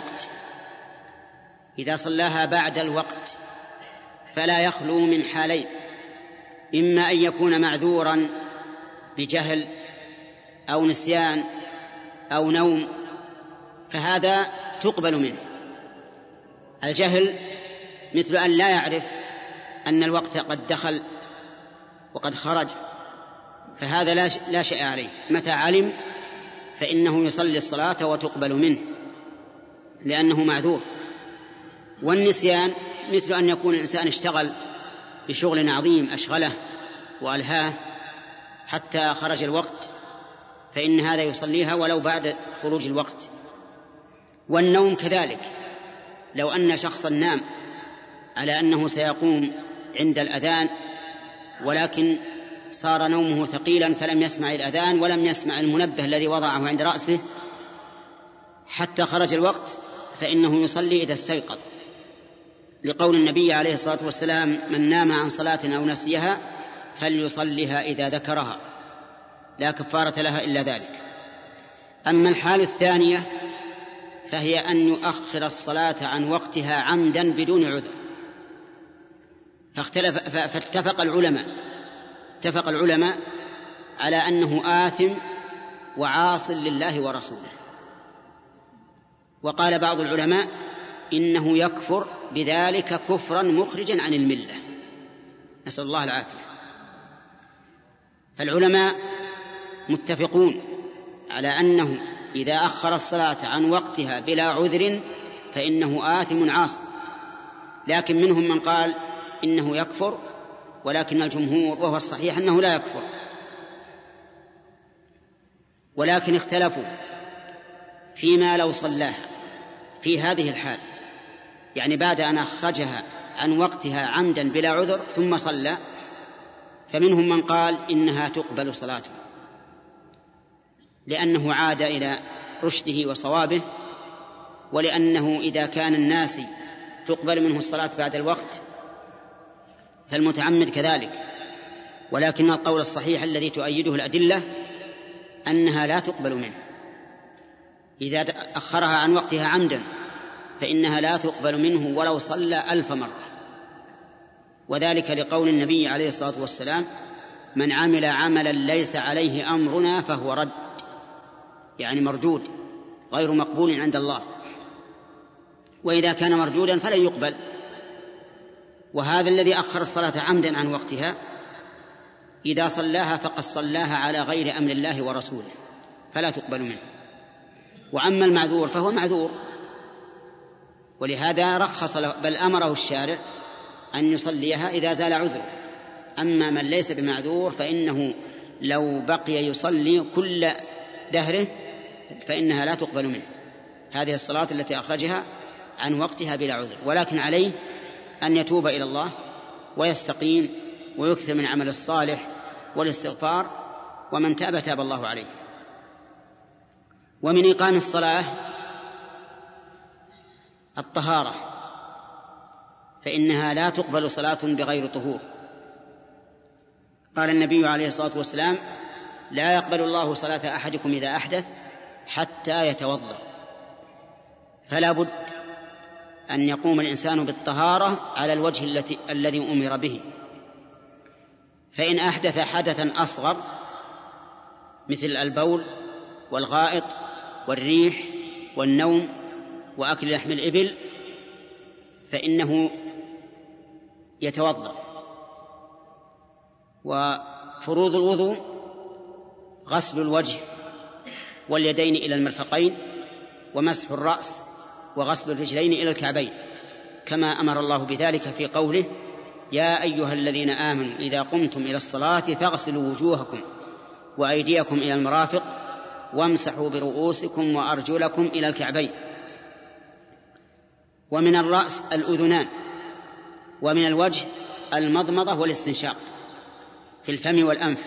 بعد الوقت فلا يخلو من حالين: إما أن يكون معذورا بجهل أو نسيان أو نوم، فهذا تقبل منه. الجهل مثل أن لا يعرف أن الوقت قد دخل وقد خرج، فهذا لا شيء عليه. متى علم فإنه يصلي الصلاة وتقبل منه لأنه معذور. والنسيان مثل أن يكون الإنسان اشتغل بشغل عظيم أشغله وألهاه حتى خرج الوقت، فإن هذا يصليها ولو بعد خروج الوقت. والنوم كذلك، لو أن شخصا نام على أنه سيقوم عند الأذان ولكن صار نومه ثقيلا فلم يسمع الأذان ولم يسمع المنبه الذي وضعه عند رأسه حتى خرج الوقت، فإنه يصلي إذا استيقظ، لقول النبي عليه الصلاة والسلام: من نام عن صلاة أو نسيها فليصليها إذا ذكرها، لا كفارة لها إلا ذلك. أما الحال الثانية فهي أن يؤخر الصلاة عن وقتها عمدا بدون عذر. فاتفق العلماء على أنه آثم وعاص لله ورسوله. وقال بعض العلماء إنه يكفر بذلك كفرا مخرجا عن الملة، نسأل الله العافية. فالعلماء متفقون على أنه إذا أخر الصلاة عن وقتها بلا عذر فإنه آثم عاص، لكن منهم من قال إنه يكفر، ولكن الجمهور وهو الصحيح أنه لا يكفر. ولكن اختلفوا فيما لو صلاها في هذه الحال، يعني بعد أن أخرجها عن وقتها عمدا بلا عذر ثم صلى، فمنهم من قال إنها تقبل صلاته لأنه عاد إلى رشده وصوابه، ولأنه إذا كان الناس تقبل منه الصلاة بعد الوقت فالمتعمد كذلك. ولكن القول الصحيح الذي تؤيده الأدلة أنها لا تقبل منه. إذا أخرها عن وقتها عمدا فإنها لا تقبل منه ولو صلى 1000 مرة، وذلك لقول النبي عليه الصلاة والسلام: من عمل عملا ليس عليه أمرنا فهو رد، يعني مردود غير مقبول عند الله. وإذا كان مردودا فلن يقبل. وهذا الذي أخر الصلاة عمدا عن وقتها إذا صلاها فقد صلاها على غير أمر الله ورسوله فلا تقبل منه. وأما المعذور فهو معذور، ولهذا رخص له بل أمره الشارع أن يصليها إذا زال عذره. أما من ليس بمعذور فإنه لو بقي يصلي كل دهره فإنها لا تقبل منه هذه الصلاة التي أخرجها عن وقتها بلا عذر، ولكن عليه أن يتوب إلى الله ويستقيم ويكثر من عمل الصالح والاستغفار، ومن تاب تاب الله عليه. ومن إقام الصلاة الطهارة، فإنها لا تقبل صلاة بغير طهور. قال النبي عليه الصلاة والسلام: لا يقبل الله صلاة أحدكم إذا أحدث حتى يتوضأ. فلا بد أن يقوم الإنسان بالطهارة على الوجه الذي أمر به. فإن أحدث حدثا أصغر مثل البول والغائط والريح والنوم وأكل لحم الإبل فإنه يتوضأ. وفروض الوضوء غسل الوجه واليدين إلى المرفقين ومسح الرأس وغسل الرجلين إلى الكعبين، كما أمر الله بذلك في قوله: يا أيها الذين آمنوا إذا قمتم إلى الصلاة فاغسلوا وجوهكم وأيديكم إلى المرافق وامسحوا برؤوسكم وأرجلكم إلى الكعبين. ومن الرأس الأذنان، ومن الوجه المضمضة والاستنشاق في الفم والأنف.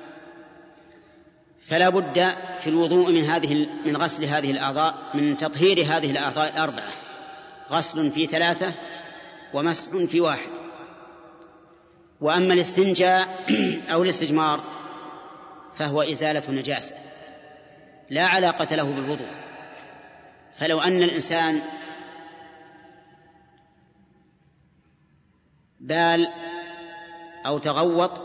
فلا بد في الوضوء من غسل هذه الأعضاء، من تطهير هذه الأعضاء الأربعة، غسل في 3 ومسح في 1. وأما الاستنجاء أو الاستجمار فهو إزالة نجاسة لا علاقة له بالوضوء. فلو أن الإنسان بال أو تغوط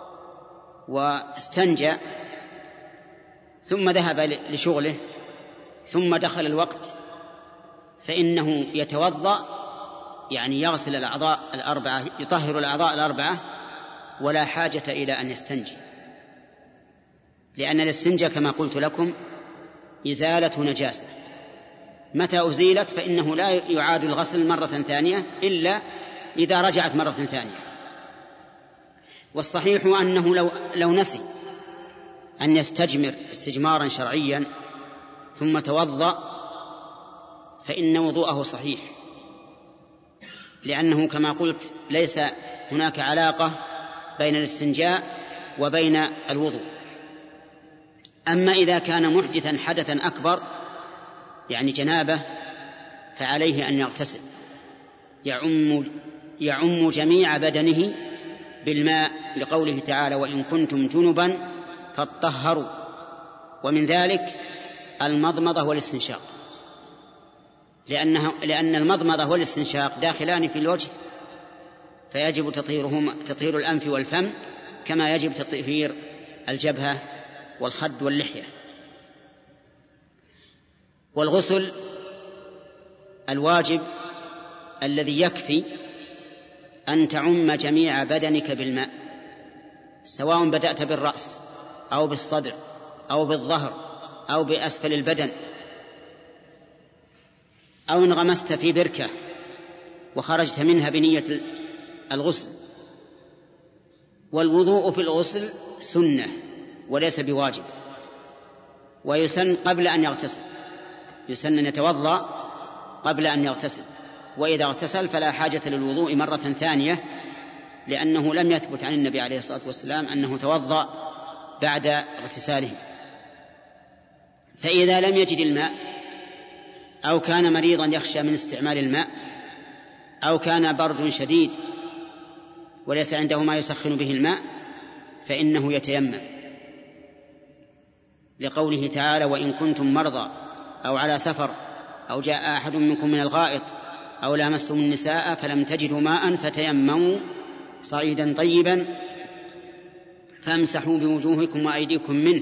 واستنجى ثم ذهب لشغله ثم دخل الوقت فإنه يتوضأ، يعني يغسل الأعضاء الأربعة، يطهر الأعضاء الأربعة ولا حاجة إلى أن يستنجي، لأن الاستنجاء كما قلت لكم إزالة نجاسة، متى أزيلت فإنه لا يعاد الغسل مرة ثانية إلا إذا رجعت مرة ثانية. والصحيح أنه لو نسي أن يستجمر استجمارا شرعيا ثم توضأ فإن وضوءه صحيح، لأنه كما قلت ليس هناك علاقة بين الاستنجاء وبين الوضوء. أما إذا كان محدثا حدثا أكبر يعني جنابة فعليه أن يغتسل، يعم جميع بدنه بالماء، لقوله تعالى: وإن كنتم جنبا فاطهروا. ومن ذلك المضمضة والاستنشاق، لأن المضمضة والاستنشاق داخلان في الوجه، فيجب تطهير الأنف والفم كما يجب تطهير الجبهة والخد واللحية. والغسل الواجب الذي يكفي أن تعم جميع بدنك بالماء، سواء بدأت بالرأس أو بالصدر أو بالظهر أو بأسفل البدن، أو انغمست في بركة وخرجت منها بنية الغسل. والوضوء في الغسل سنة وليس بواجب، ويسن قبل أن يغتسل، يسن أن يتوضأ قبل أن يغتسل، وإذا اغتسل فلا حاجة للوضوء مرة ثانية، لأنه لم يثبت عن النبي عليه الصلاة والسلام أنه توضأ بعد اغتساله. فإذا لم يجد الماء أو كان مريضا يخشى من استعمال الماء أو كان برد شديد وليس عنده ما يسخن به الماء فإنه يتيمم، لقوله تعالى: وإن كنتم مرضى أو على سفر أو جاء أحد منكم من الغائط أو لامستم النساء فلم تجدوا ماء فتيمموا صعيدا طيبا فامسحوا بوجوهكم وأيديكم منه.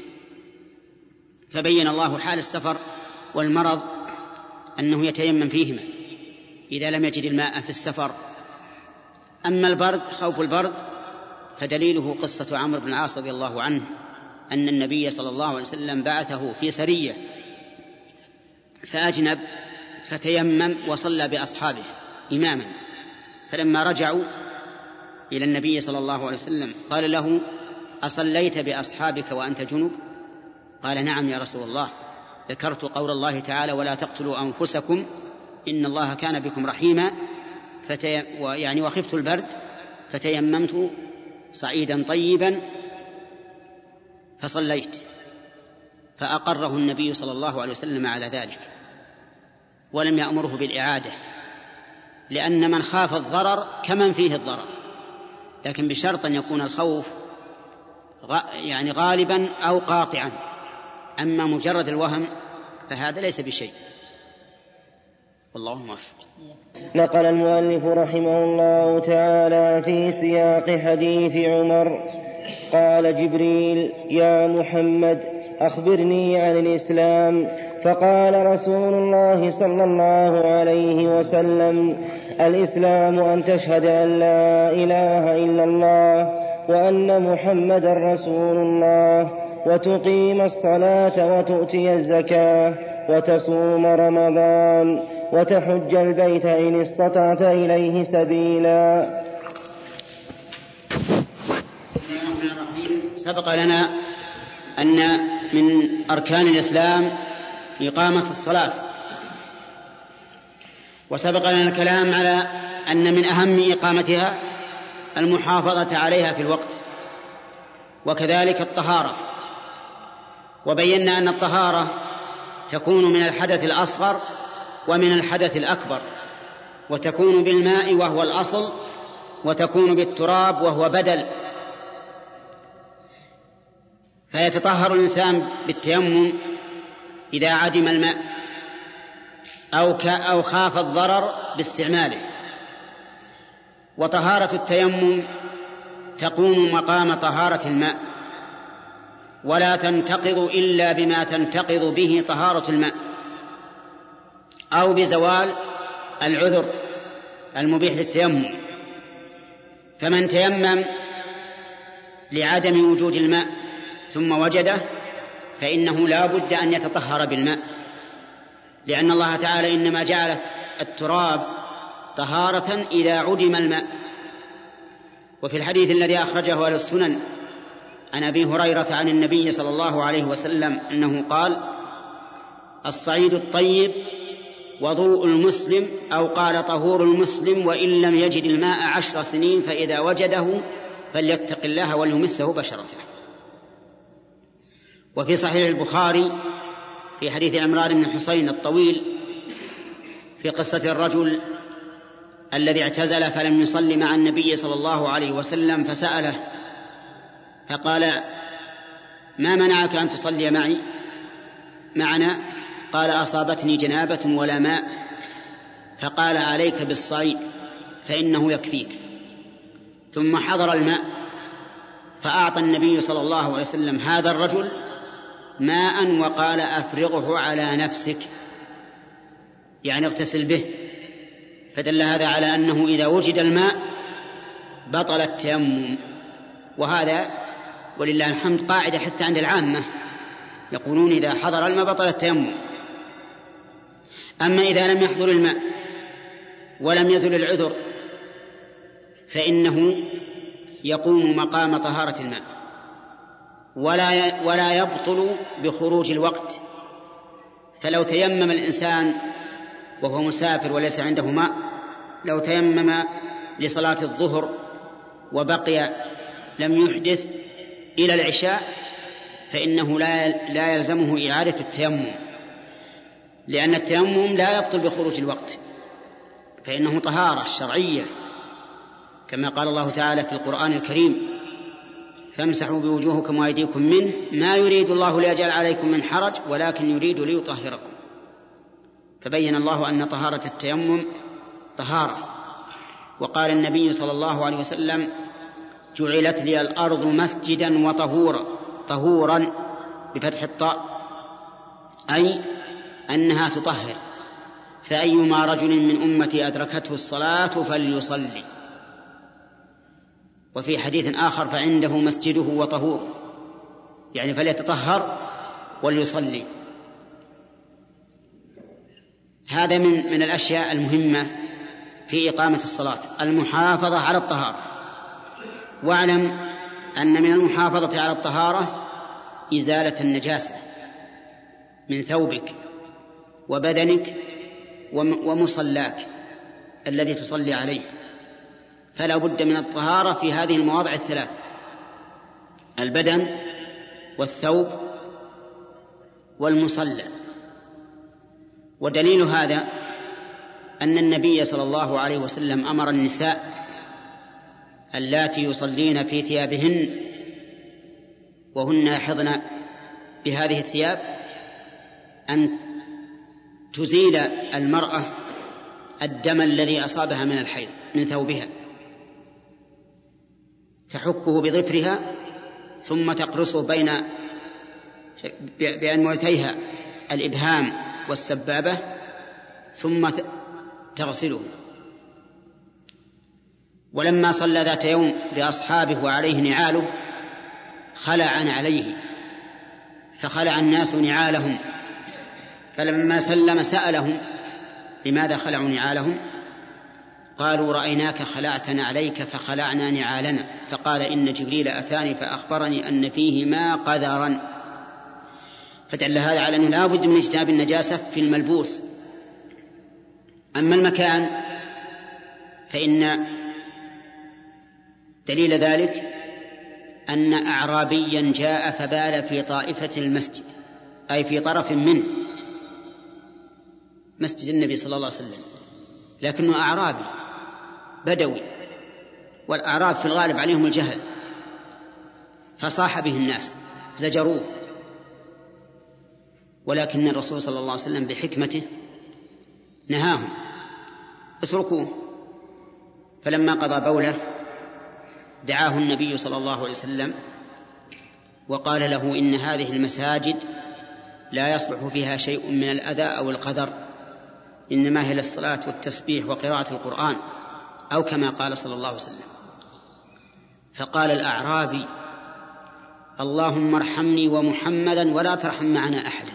فبين الله حال السفر والمرض أنه يتيمم فيهما إذا لم يجد الماء في السفر أما البرد، خوف البرد، فدليله قصة عمرو بن العاص رضي الله عنه أن النبي صلى الله عليه وسلم بعثه في سرية فأجنب فتيمم وصلى بأصحابه إماما، فلما رجعوا إلى النبي صلى الله عليه وسلم قال له: أصليت بأصحابك وأنت جنب؟ قال: نعم يا رسول الله، ذكرت قول الله تعالى: ولا تقتلوا أنفسكم إن الله كان بكم رحيما، يعني وخفت البرد فتيممت صعيدا طيبا فصليت. فأقره النبي صلى الله عليه وسلم على ذلك ولم يأمره بالإعادة، لأن من خاف الضرر كمن فيه الضرر، لكن بشرط أن يكون الخوف يعني غالبا أو قاطعا. أما مجرد الوهم فهذا ليس بشيء، والله موفق. نقل المؤلف رحمه الله تعالى في سياق حديث عمر قال جبريل: يا محمد أخبرني عن الإسلام. فقال رسول الله صلى الله عليه وسلم: الإسلام أن تشهد أن لا إله إلا الله وأن محمدا رسول الله، وتقيم الصلاة وتؤتي الزكاة وتصوم رمضان وتحج البيت إن استطعت إليه سبيلا. سبق لنا أن من أركان الإسلام إقامة الصلاة، وسبق لنا الكلام على أن من أهم إقامتها المحافظة عليها في الوقت، وكذلك الطهارة. وبينا أن الطهارة تكون من الحدث الأصغر ومن الحدث الأكبر، وتكون بالماء وهو الأصل، وتكون بالتراب وهو بدل. فيتطهر الإنسان بالتيمم إذا عدم الماء أو خاف الضرر باستعماله. وطهارة التيمم تقوم مقام طهارة الماء، ولا تنتقض إلا بما تنتقض به طهارة الماء، أو بزوال العذر المبيح للتيمم. فمن تيمم لعدم وجود الماء ثم وجده فإنه لا بد أن يتطهر بالماء، لأن الله تعالى إنما جعل التراب طهارة إذا عدم الماء. وفي الحديث الذي أخرجه أهل السنن عن أبي هريرة عن النبي صلى الله عليه وسلم أنه قال: الصعيد الطيب وضوء المسلم، أو قال طهور المسلم وإن لم يجد الماء 10 سنين، فإذا وجده فليتق الله وليمسه بشرته. وفي صحيح البخاري في حديث عمران بن حسين الطويل في قصة الرجل الذي اعتزل فلم يصلي مع النبي صلى الله عليه وسلم، فسأله فقال: ما منعك أن تصلي معنا؟ قال: أصابتني جنابة ولا ماء. فقال: عليك بالصعيد فإنه يكفيك. ثم حضر الماء فأعطى النبي صلى الله عليه وسلم هذا الرجل ماء وقال: أفرغه على نفسك، يعني اغتسل به. فدل هذا على أنه إذا وجد الماء بطل التيمم. وهذا ولله الحمد قاعدة حتى عند العامة، يقولون إذا حضر الماء بطل التيمم. أما إذا لم يحضر الماء ولم يزل العذر فإنه يقوم مقام طهارة الماء، ولا يبطل بخروج الوقت. فلو تيمم الإنسان وهو مسافر وليس عنده ماء، لو تيمم لصلاة الظهر وبقي لم يحدث إلى العشاء فإنه لا يلزمه إعادة التيمم، لأن التيمم لا يبطل بخروج الوقت، فإنه طهارة شرعية، كما قال الله تعالى في القرآن الكريم: فامسحوا بوجوهكم وأيديكم منه ما يريد الله ليجعل عليكم من حرج ولكن يريد ليطهركم. فبين الله أن طهارة التيمم طهارة. وقال النبي صلى الله عليه وسلم: جعلت لي الأرض مسجدا طهورا بفتح الطاء، أي أنها تطهر. فأيما رجل من أمتي أدركته الصلاة فليصلي. وفي حديث آخر فعنده مسجده وطهوره، يعني فليتطهر وليصلي. هذا من الأشياء المهمة في إقامة الصلاة، المحافظة على الطهارة. واعلم أن من المحافظة على الطهارة إزالة النجاسة من ثوبك وبدنك ومصلاك الذي تصلي عليه، فلا بد من الطهارة في هذه المواضع الثلاث: البدن والثوب والمصلى. ودليل هذا أن النبي صلى الله عليه وسلم أمر النساء اللاتي يصلين في ثيابهن وهن يحضن بهذه الثياب أن تزيل المرأة الدم الذي أصابها من الحيض من ثوبها، تحكه بظفرها ثم تقرصه بأنملتيها الإبهام والسبابة ثم تغسله. ولما صلى ذات يوم بأصحابه وعليه نعاله خلع عليه، فخلع الناس نعالهم، فلما سلم سألهم لماذا خلعوا نعالهم؟ قالوا رأيناك خلعتنا عليك فخلعنا نعالنا. فقال إن جبريل أتاني فأخبرني أن فيهما قذرا. فدل هذا على أنه لا بد من اجتناب النجاسة في الملبوس. أما المكان فإن دليل ذلك أن أعرابيا جاء فبال في طائفة المسجد، أي في طرف منه مسجد النبي صلى الله عليه وسلم، لكنه أعرابي بدوي، والأعراب في الغالب عليهم الجهل، فصاح به الناس زجروه، ولكن الرسول صلى الله عليه وسلم بحكمته نهاهم: اتركوه. فلما قضى بوله دعاه النبي صلى الله عليه وسلم وقال له: إن هذه المساجد لا يصلح فيها شيء من الأذى أو القدر، إنما هي للصلاة والتسبيح وقراءة القرآن، أو كما قال صلى الله عليه وسلم. فقال الأعرابي: اللهم ارحمني ومحمدا ولا ترحم معنا أحدا،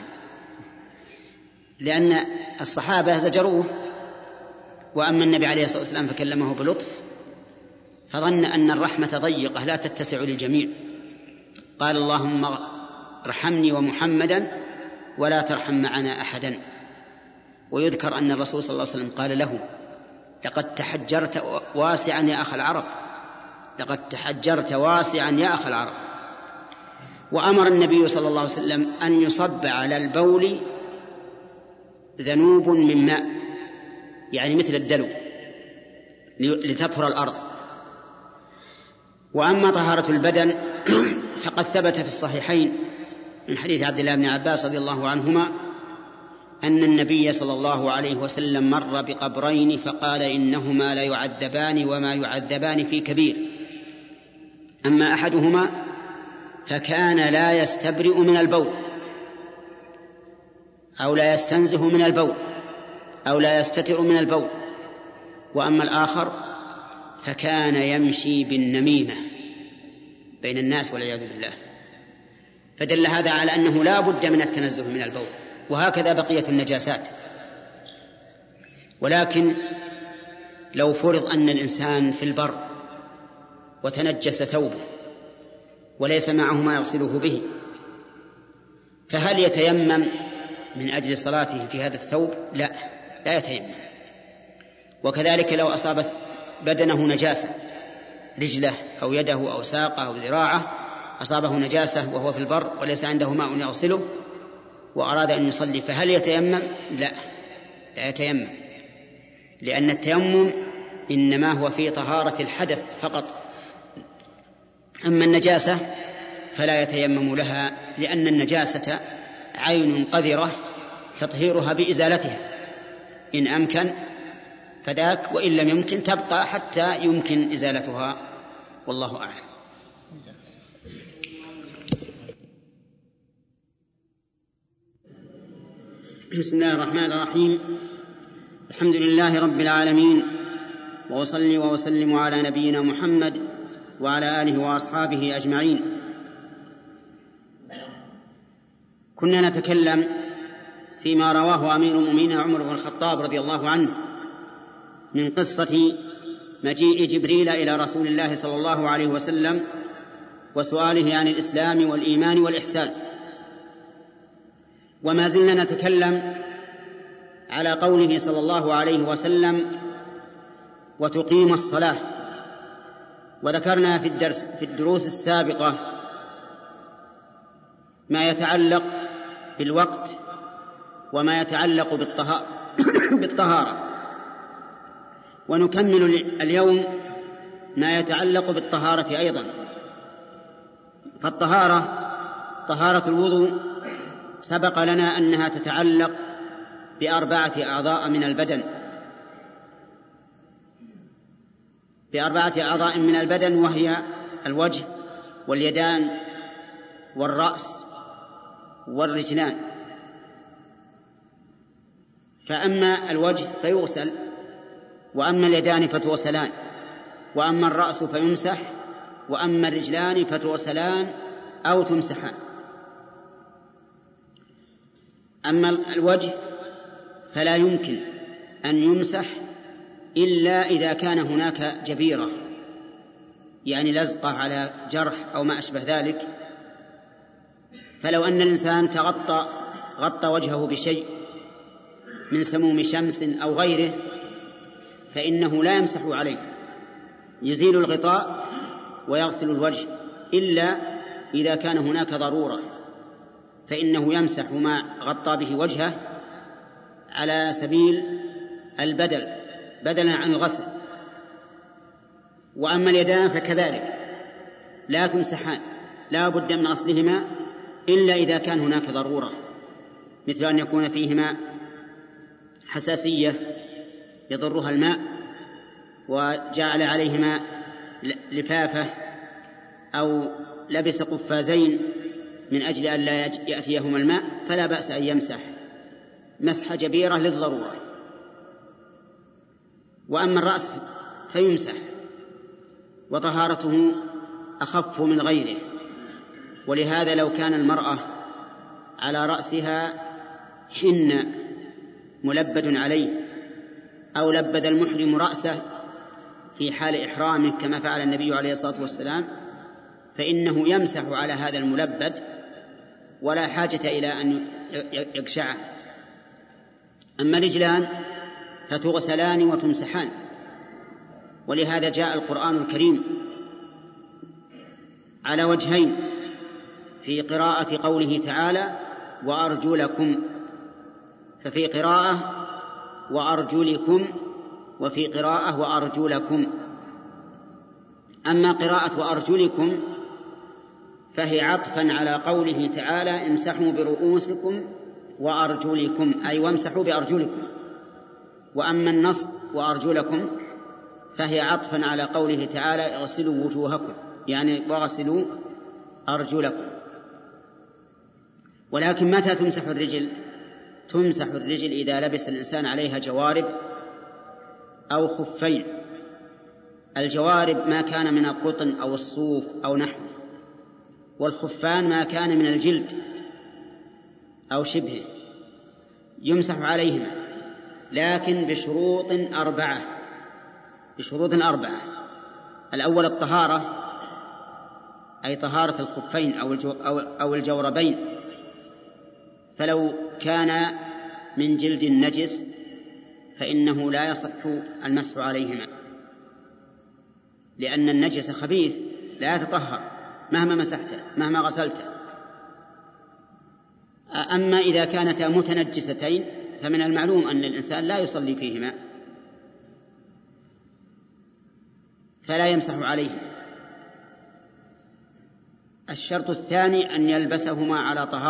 لأن الصحابة زجروه، وأما النبي عليه الصلاة والسلام فكلمه بلطف، فظن أن الرحمة ضيقة لا تتسع للجميع، قال: اللهم ارحمني ومحمدا ولا ترحم معنا أحدا. ويذكر أن الرسول صلى الله عليه وسلم قال له: لقد تحجرت واسعا يا أخ العرب، لقد تحجرت واسعا يا أخ العرب. وأمر النبي صلى الله عليه وسلم أن يصب على البول ذنوب من ماء، يعني مثل الدلو، لتطهر الأرض. وأما طهارة البدن فقد ثبت في الصحيحين من حديث عبد الله بن عباس رضي الله عنهما أن النبي صلى الله عليه وسلم مر بقبرين فقال: إنهما لا يعذبان وما يعذبان في كبير، أما أحدهما فكان لا يستبرئ من البول، أو لا يستنزه من البول، أو لا يستتر من البول، وأما الآخر فكان يمشي بالنميمة بين الناس والعياذ بالله. فدل هذا على أنه لا بد من التنزه من البول، وهكذا بقية النجاسات. ولكن لو فرض أن الإنسان في البر وتنجس ثوبه وليس معه ما يغسله به، فهل يتيمم من أجل صلاته في هذا الثوب؟ لا يتيمم. وكذلك لو أصابت بدنه نجاسة، رجله أو يده أو ساقه أو ذراعه أصابه نجاسة وهو في البر وليس عنده ماء يغسله وأراد أن يصلي، فهل يتيمم؟ لا يتيمم، لأن التيمم إنما هو في طهارة الحدث فقط. أما النجاسة فلا يتيمم لها، لأن النجاسة عين قذرة تطهيرها بإزالتها، إن أمكن فذاك، وإن لم يمكن تبقى حتى يمكن إزالتها، والله أعلم. بسم الله الرحمن الرحيم. الحمد لله رب العالمين، وأصلي وأسلم على نبينا محمد وعلى آله وأصحابه أجمعين. كنا نتكلم فيما رواه أمير المؤمنين عمر بن الخطاب رضي الله عنه من قصة مجيء جبريل إلى رسول الله صلى الله عليه وسلم وسؤاله عن الإسلام والإيمان والإحسان. وما زلنا نتكلم على قوله صلى الله عليه وسلم وتقيم الصلاة. وذكرنا في الدروس السابقة ما يتعلق بالوقت وما يتعلق بالطهارة، ونكمل اليوم ما يتعلق بالطهارة أيضا. فالطهارة طهارة الوضوء سبق لنا أنها تتعلق بأربعة أعضاء من البدن، وهي الوجه واليدان والرأس والرجلان. فأما الوجه فيغسل، وأما اليدان فتغسلان، وأما الرأس فيمسح، وأما الرجلان فتغسلان أو تمسحان. أما الوجه فلا يمكن أن يمسح إلا إذا كان هناك جبيرة، يعني لزقة على جرح أو ما أشبه ذلك. فلو أن الإنسان غطى وجهه بشيء من سموم شمس أو غيره فإنه لا يمسح عليه، يزيل الغطاء ويغسل الوجه، إلا إذا كان هناك ضرورة فإنه يمسح ما غطى به وجهه على سبيل البدل بدلا عن الغسل. وأما اليدان فكذلك لا تمسحان، لا بد من غسلهما إلا إذا كان هناك ضرورة، مثل أن يكون فيهما حساسية يضرها الماء وجعل عليهما لفافة، أو لبس قفازين من أجل أن لا يأتيهما الماء، فلا بأس أن يمسح مسح جبيرة للضرورة. وأما الرأس فيمسح، وطهارته أخف من غيره. ولهذا لو كان المرأة على رأسها حنة ملبد عليه، أو لبد المحرم رأسه في حال إحرامه كما فعل النبي عليه الصلاة والسلام، فإنه يمسح على هذا الملبد ولا حاجة إلى أن يقشعه. أما الرجلان فتغسلان وتمسحان، ولهذا جاء القرآن الكريم على وجهين: في قراءة قوله تعالى وأرجلكم، ففي قراءة وأرجلكم، وفي قراءة وأرجلكم. أما قراءة وأرجلكم فهي عطفا على قوله تعالى امسحوا برؤوسكم وأرجلكم، أي وامسحوا بأرجلكم. وأما النصب وأرجلكم فهي عطفا على قوله تعالى اغسلوا وجوهكم، يعني واغسلوا أرجلكم. ولكن متى تمسح الرجل؟ تمسح الرجل إذا لبس الإنسان عليها جوارب أو خفين. الجوارب ما كان من القطن أو الصوف أو نحوه، والخفان ما كان من الجلد أو شبهه، يمسح عليهما، لكن بشروط أربعة. الأول الطهارة، أي طهارة الخفين أو الجوربين، فلو كان من جلد نجس فإنه لا يصح المسح عليهما، لأن النجس خبيث لا يتطهر مهما مسحته مهما غسلته. أما إذا كانتا متنجستين فمن المعلوم أن الإنسان لا يصلي فيهما فلا يمسح عليه. الشرط الثاني أن يلبسهما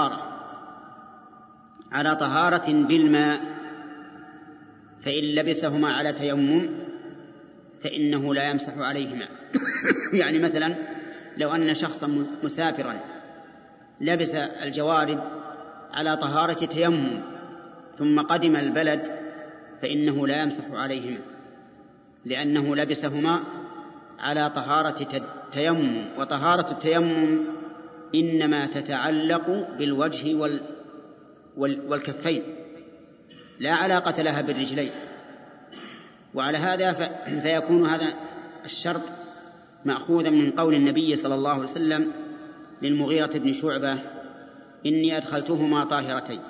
على طهارة بالماء، فإن لبسهما على تيمم فإنه لا يمسح عليهما. يعني مثلا لو أن شخصا مسافرا لبس الجوارب على طهارة تيمم ثم قدم البلد فإنه لا يمسح عليهما، لأنه لبسهما على طهارة التيمم، وطهارة التيمم إنما تتعلق بالوجه والكفين، لا علاقة لها بالرجلين. وعلى هذا فيكون هذا الشرط مأخوذا من قول النبي صلى الله عليه وسلم للمغيرة بن شعبة: إني أدخلتهما طاهرتين.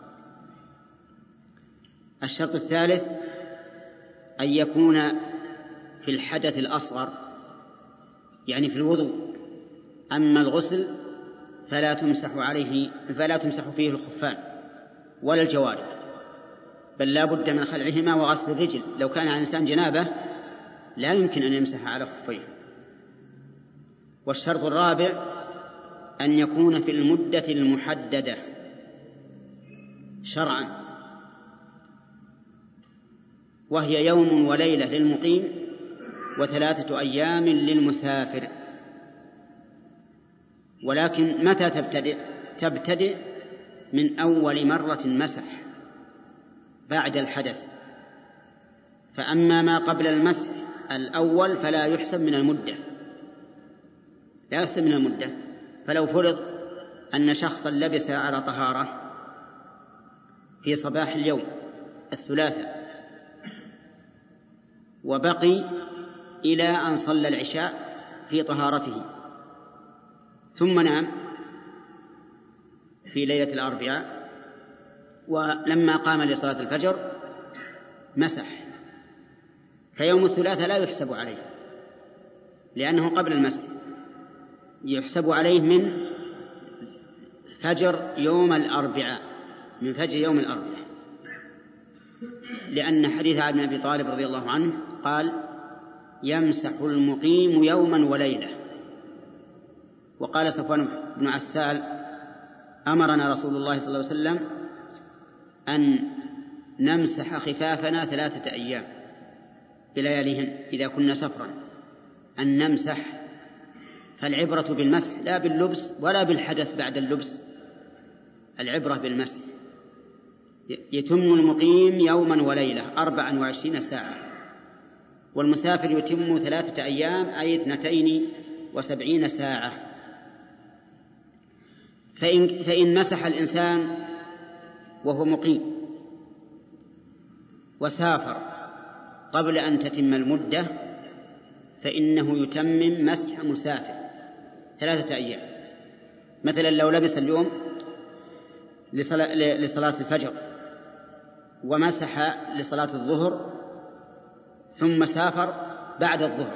الشرط الثالث أن يكون في الحدث الأصغر، يعني في الوضوء. أما الغسل فلا تمسح فيه الخفان ولا الجوارب، بل لا بد من خلعهما وغسل الرجل. لو كان عن إنسان جنابه لا يمكن أن يمسح على خفيه. والشرط الرابع أن يكون في المدة المحددة شرعا، وهي يوم وليلة للمقيم و3 أيام للمسافر. ولكن متى تبتدئ من أول مرة مسح بعد الحدث. فأما ما قبل المسح الأول فلا يحسب من المدة، لا يحسب من المدة. فلو فرض أن شخصا لبس على طهارة في صباح اليوم الثلاثاء وبقي إلى أن صلى العشاء في طهارته، ثم نام في ليلة الأربعاء، ولما قام لصلاة الفجر مسح، فيوم الثلاثاء لا يحسب عليه لأنه قبل المسح، يحسب عليه من فجر يوم الأربعاء، من فجر يوم الأربعاء، لأن حديث علي بن أبي طالب رضي الله عنه قال: يمسح المقيم يوما وليلة. وقال صفوان بن عسال: أمرنا رسول الله صلى الله عليه وسلم أن نمسح خفافنا 3 أيام بلياليهن إذا كنا سفرا، أن نمسح. فالعبرة بالمسح لا باللبس ولا بالحدث بعد اللبس، العبرة بالمسح. يتم المقيم يوما وليلة 24 ساعة، والمسافر يتم 3 أيام أي 72 ساعة. فإن مسح الإنسان وهو مقيم وسافر قبل أن تتم المدة فإنه يتمم مسح مسافر 3 أيام. مثلا لو لبس اليوم لصلاة الفجر ومسح لصلاة الظهر ثم سافر بعد الظهر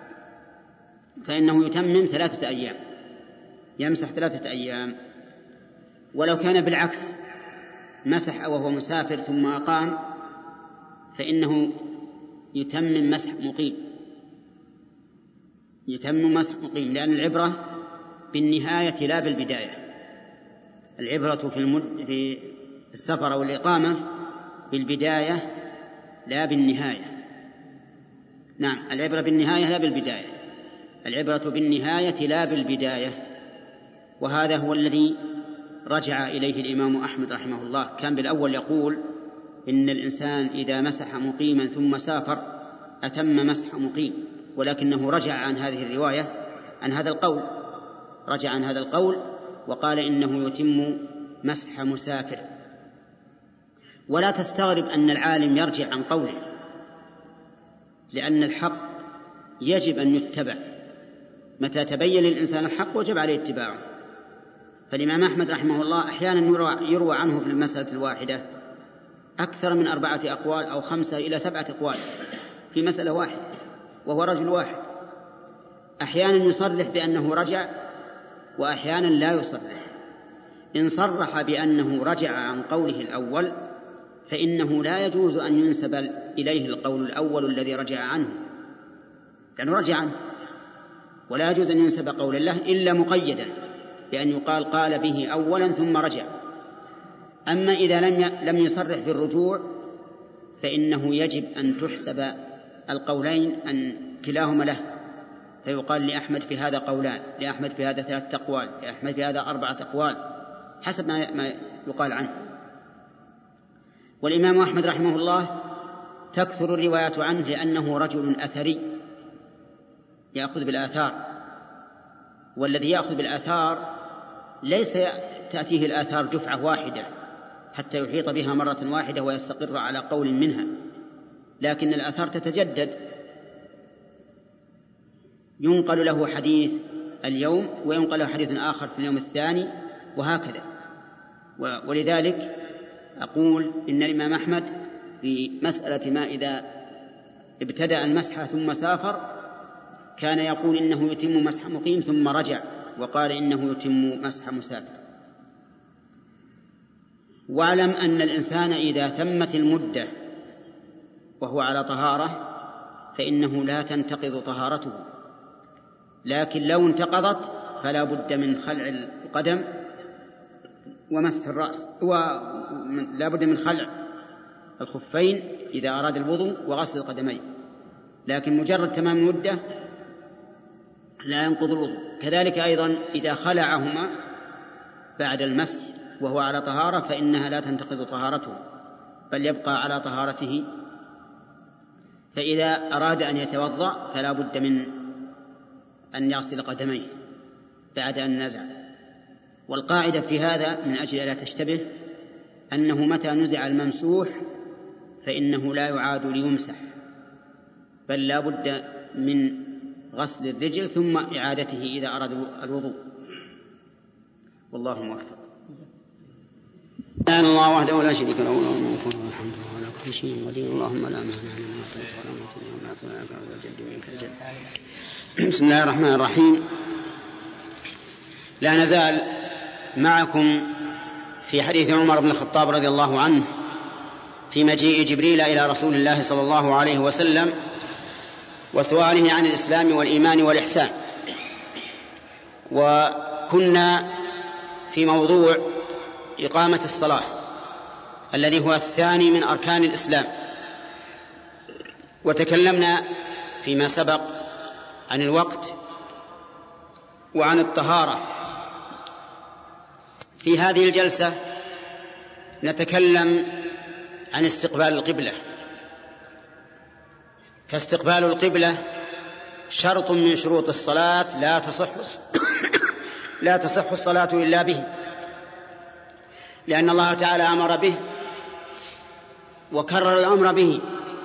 فإنه يتمم 3 أيام، يمسح 3 أيام. ولو كان بالعكس، مسح وهو مسافر ثم أقام، فإنه يتمم مسح مقيم، يتمم مسح مقيم، لأن العبرة بالنهاية لا بالبداية. العبرة في السفر والإقامة بالبداية لا بالنهاية. نعم، العبرة بالنهاية لا بالبداية، العبرة بالنهاية لا بالبداية. وهذا هو الذي رجع إليه الإمام أحمد رحمه الله. كان بالأول يقول إن الإنسان إذا مسح مقيما ثم سافر أتم مسح مقيم، ولكنه رجع عن هذه الرواية، عن هذا القول، رجع عن هذا القول وقال إنه يتم مسح مسافر. ولا تستغرب أن العالم يرجع عن قوله، لأن الحق يجب أن يتبع، متى تبين للإنسان الحق وجب عليه اتباعه. فالإمام أحمد رحمه الله أحيانا يروى عنه في المسألة الواحدة أكثر من 4 أقوال أو 5 إلى 7 أقوال في مسألة واحدة، وهو رجل واحد. أحيانا يصرح بأنه رجع وأحيانا لا يصرح. إن صرح بأنه رجع عن قوله الأول فإنه لا يجوز أن ينسب إليه القول الأول الذي رجع عنه، لأنه رجع عنه، ولا يجوز أن ينسب قول الله إلا مقيدا بأن يقال قال به أولا ثم رجع. أما إذا لم يصرح بالرجوع فإنه يجب أن تحسب القولين أن كلاهما له، فيقال لأحمد في هذا قولان، لأحمد في هذا 3 أقوال، لأحمد في هذا 4 أقوال، حسب ما يقال عنه. والإمام أحمد رحمه الله تكثر الروايات عنه لأنه رجل أثري يأخذ بالآثار، والذي يأخذ بالآثار ليس تأتيه الآثار دفعة واحدة حتى يحيط بها مرة واحدة ويستقر على قول منها، لكن الآثار تتجدد، ينقل له حديث اليوم وينقل له حديث آخر في اليوم الثاني وهكذا. ولذلك أقول إن الإمام أحمد في مسألة ما إذا ابتدأ المسح ثم سافر كان يقول إنه يتم مسح مقيم ثم رجع، وقال إنه يتم مسح مسافر. واعلم أن الإنسان إذا ثمت المدة وهو على طهارة فإنه لا تنتقض طهارته، لكن لو انتقضت فلا بد من خلع القدم ومسح الرأس، ولا بد من خلع الخفين إذا أراد الوضوء وغسل القدمين، لكن مجرد تمام المدة لا ينقض الوضوء. كذلك أيضا إذا خلعهما بعد المسح وهو على طهارة فإنها لا تنتقض طهارته بل يبقى على طهارته. فإذا أراد أن يتوضأ فلا بد من أن يغسل قدميه بعد أن نزع. والقاعدة في هذا من أجل لا تشتبه أنه متى نزع الممسوح فإنه لا يعاد ليمسح، بل لا بد من غسل الرجل ثم إعادته إذا أراد الوضوء. والله موفق. سبحان الله وحده لا شريك له له الملك وله الحمد وهو على كل شيء قدير. اللهم لا مانع لما أعطيت ولا معطي لما أعطيت ولا جد منك الجد. بسم الله الرحمن الرحيم. لا نزال معكم في حديث عمر بن الخطاب رضي الله عنه في مجيء جبريل إلى رسول الله صلى الله عليه وسلم وسؤاله عن الإسلام والإيمان والإحسان. وكنا في موضوع إقامة الصلاة الذي هو الثاني من أركان الإسلام، وتكلمنا فيما سبق عن الوقت وعن الطهارة. في هذه الجلسة نتكلم عن استقبال القبلة، فاستقبال القبلة شرط من شروط الصلاة لا تصح الصلاة إلا به، لأن الله تعالى أمر به وكرر الأمر به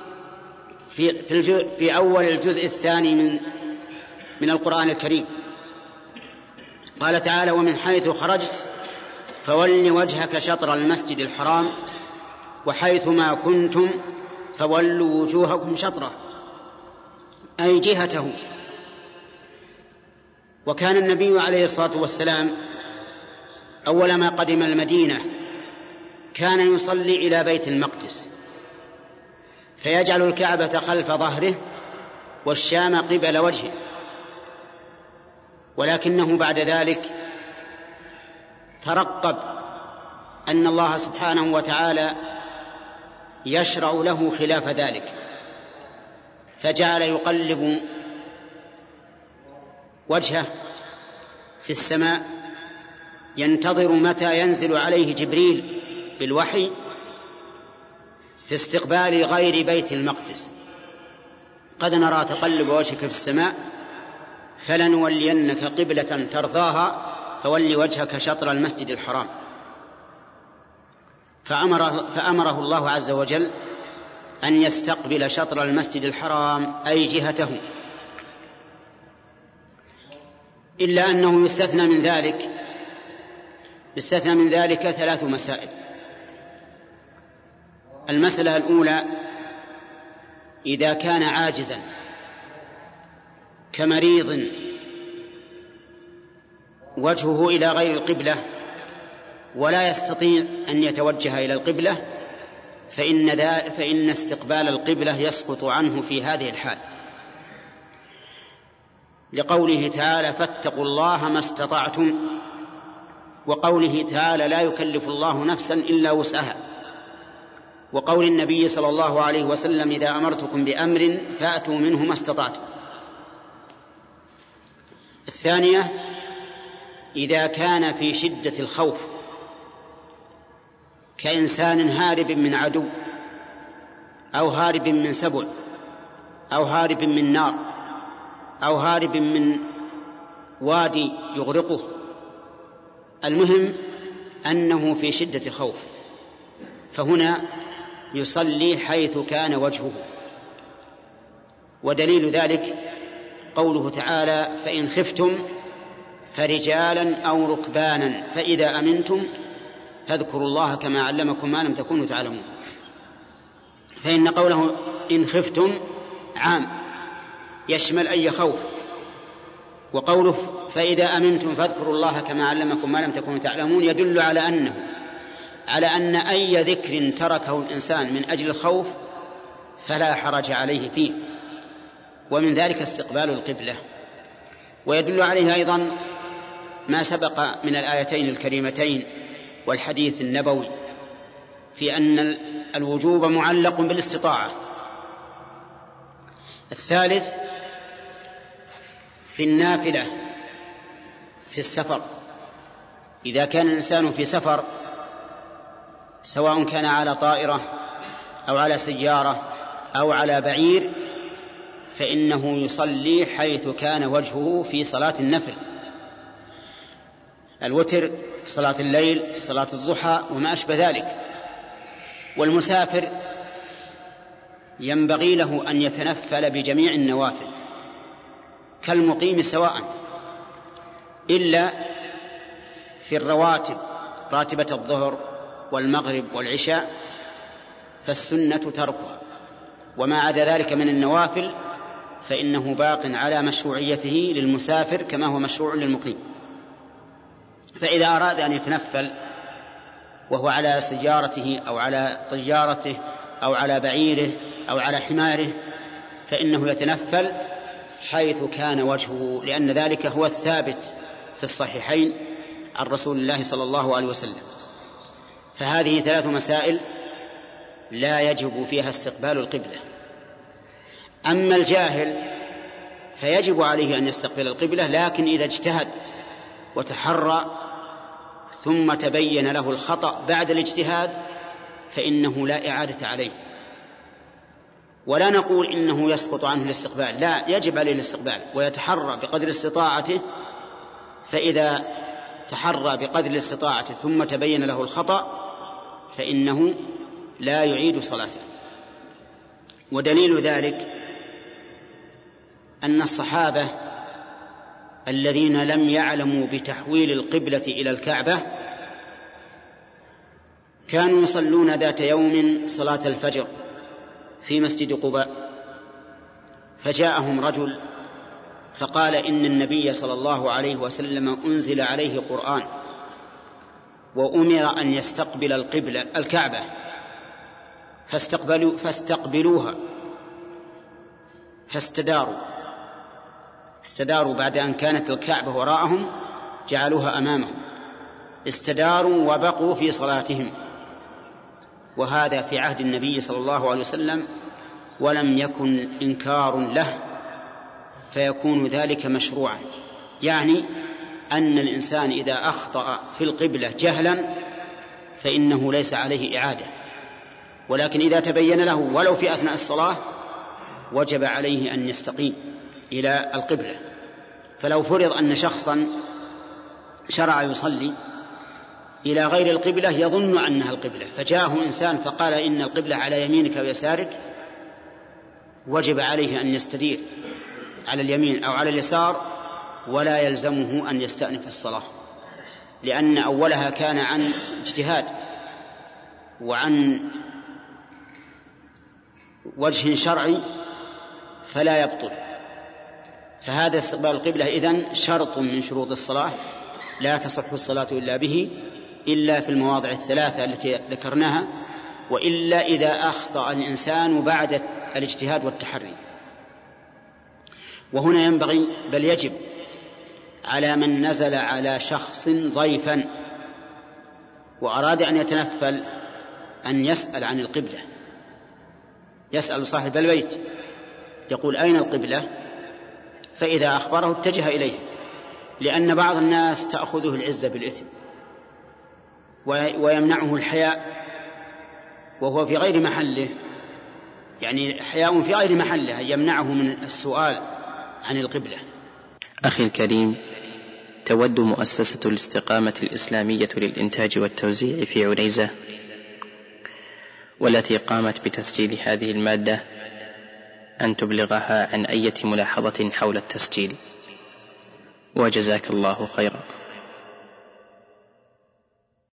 في أول الجزء الثاني من القرآن الكريم. قال تعالى: ومن حيث خرجت فول وجهك شطر المسجد الحرام وحيث ما كنتم فولوا وجوهكم شطره، أي جهته. وكان النبي عليه الصلاة والسلام أول ما قدم المدينة كان يصلي إلى بيت المقدس، فيجعل الكعبة خلف ظهره والشام قبل وجهه، ولكنه بعد ذلك ترقب أن الله سبحانه وتعالى يشرع له خلاف ذلك، فجعل يقلب وجهه في السماء ينتظر متى ينزل عليه جبريل بالوحي في استقبال غير بيت المقدس. قد نرى تقلب وجهك في السماء فلنولينك قبلة ترضاها فول وجهك شطر المسجد الحرام. فأمره الله عز وجل أن يستقبل شطر المسجد الحرام أي جهته، إلا أنه يستثنى من ذلك 3 مسائل. المسألة الأولى: إذا كان عاجزا كمريض وجهه إلى غير القبلة ولا يستطيع أن يتوجه إلى القبلة فإن استقبال القبلة يسقط عنه في هذه الحال، لقوله تعالى: فاتقوا الله ما استطعتم، وقوله تعالى: لا يكلف الله نفسا إلا وسعها، وقول النبي صلى الله عليه وسلم: إذا أمرتكم بأمر فأتوا منه ما استطعتم. الثانية: إذا كان في شدة الخوف كإنسان هارب من عدو أو هارب من سبع أو هارب من نار أو هارب من وادي يغرقه. المهم أنه في شدة خوف، فهنا يصلي حيث كان وجهه. ودليل ذلك قوله تعالى: فإن خفتم فرجالا أو ركبانا فإذا أمنتم فاذكروا الله كما علمكم ما لم تكونوا تعلمون. فإن قوله إن خفتم عام يشمل أي خوف، وقوله فإذا أمنتم فاذكروا الله كما علمكم ما لم تكونوا تعلمون يدل على أن أي ذكر تركه الإنسان من أجل الخوف فلا حرج عليه فيه، ومن ذلك استقبال القبلة. ويدل عليه أيضا ما سبق من الآيتين الكريمتين والحديث النبوي في أن الوجوب معلق بالاستطاعة. الثالث في النافلة في السفر، إذا كان الإنسان في سفر سواء كان على طائرة أو على سيارة أو على بعير فإنه يصلي حيث كان وجهه في صلاة النفل، الوتر، صلاة الليل، صلاة الضحى وما أشبه ذلك. والمسافر ينبغي له أن يتنفل بجميع النوافل كالمقيم سواء، إلا في الرواتب، راتبة الظهر والمغرب والعشاء فالسنة تركها، وما عدا ذلك من النوافل فإنه باق على مشروعيته للمسافر كما هو مشروع للمقيم. فإذا أراد أن يتنفل وهو على سيارته أو على طيارته أو على بعيره أو على حماره فإنه يتنفل حيث كان وجهه، لأن ذلك هو الثابت في الصحيحين عن رسول الله صلى الله عليه وسلم. فهذه 3 مسائل لا يجب فيها استقبال القبلة. أما الجاهل فيجب عليه أن يستقبل القبلة، لكن إذا اجتهد وتحرى ثم تبين له الخطأ بعد الاجتهاد فإنه لا إعادة عليه، ولا نقول إنه يسقط عنه الاستقبال، لا، يجب عليه الاستقبال ويتحرى بقدر استطاعته. فإذا تحرى بقدر الاستطاعة ثم تبين له الخطأ فإنه لا يعيد صلاته. ودليل ذلك أن الصحابة الذين لم يعلموا بتحويل القبلة إلى الكعبة كانوا يصلون ذات يوم صلاة الفجر في مسجد قباء، فجاءهم رجل فقال إن النبي صلى الله عليه وسلم أنزل عليه قرآن وأمر أن يستقبل الكعبة فاستقبلوها فاستداروا بعد أن كانت الكعبة وراءهم جعلوها أمامهم، استداروا وبقوا في صلاتهم، وهذا في عهد النبي صلى الله عليه وسلم ولم يكن إنكار له، فيكون ذلك مشروعا. يعني أن الإنسان إذا أخطأ في القبلة جهلا فإنه ليس عليه إعادة، ولكن إذا تبين له ولو في أثناء الصلاة وجب عليه أن يستقيم إلى القبلة. فلو فرض أن شخصا شرع يصلي إلى غير القبلة يظن أنها القبلة، فجاءه إنسان فقال إن القبلة على يمينك ويسارك، وجب عليه أن يستدير على اليمين أو على اليسار، ولا يلزمه أن يستأنف الصلاة، لأن أولها كان عن اجتهاد وعن وجه شرعي فلا يبطل. فهذا استقبال القبلة إذن شرط من شروط الصلاة لا تصح الصلاة إلا به، إلا في المواضع 3 التي ذكرناها، وإلا إذا أخطأ الإنسان بعد الاجتهاد والتحري. وهنا ينبغي بل يجب على من نزل على شخص ضيفا وأراد أن يتنفل أن يسأل عن القبلة، يسأل صاحب البيت يقول أين القبلة، فإذا أخبره اتجه إليه، لأن بعض الناس تأخذه العزة بالإثم ويمنعه الحياء وهو في غير محله، يعني حياء في غير محله يمنعه من السؤال عن القبلة. أخي الكريم، تود مؤسسة الاستقامة الإسلامية للإنتاج والتوزيع في عنيزة والتي قامت بتسجيل هذه المادة أن تبلغها عن أي ملاحظة حول التسجيل، وجزاك الله خيرا.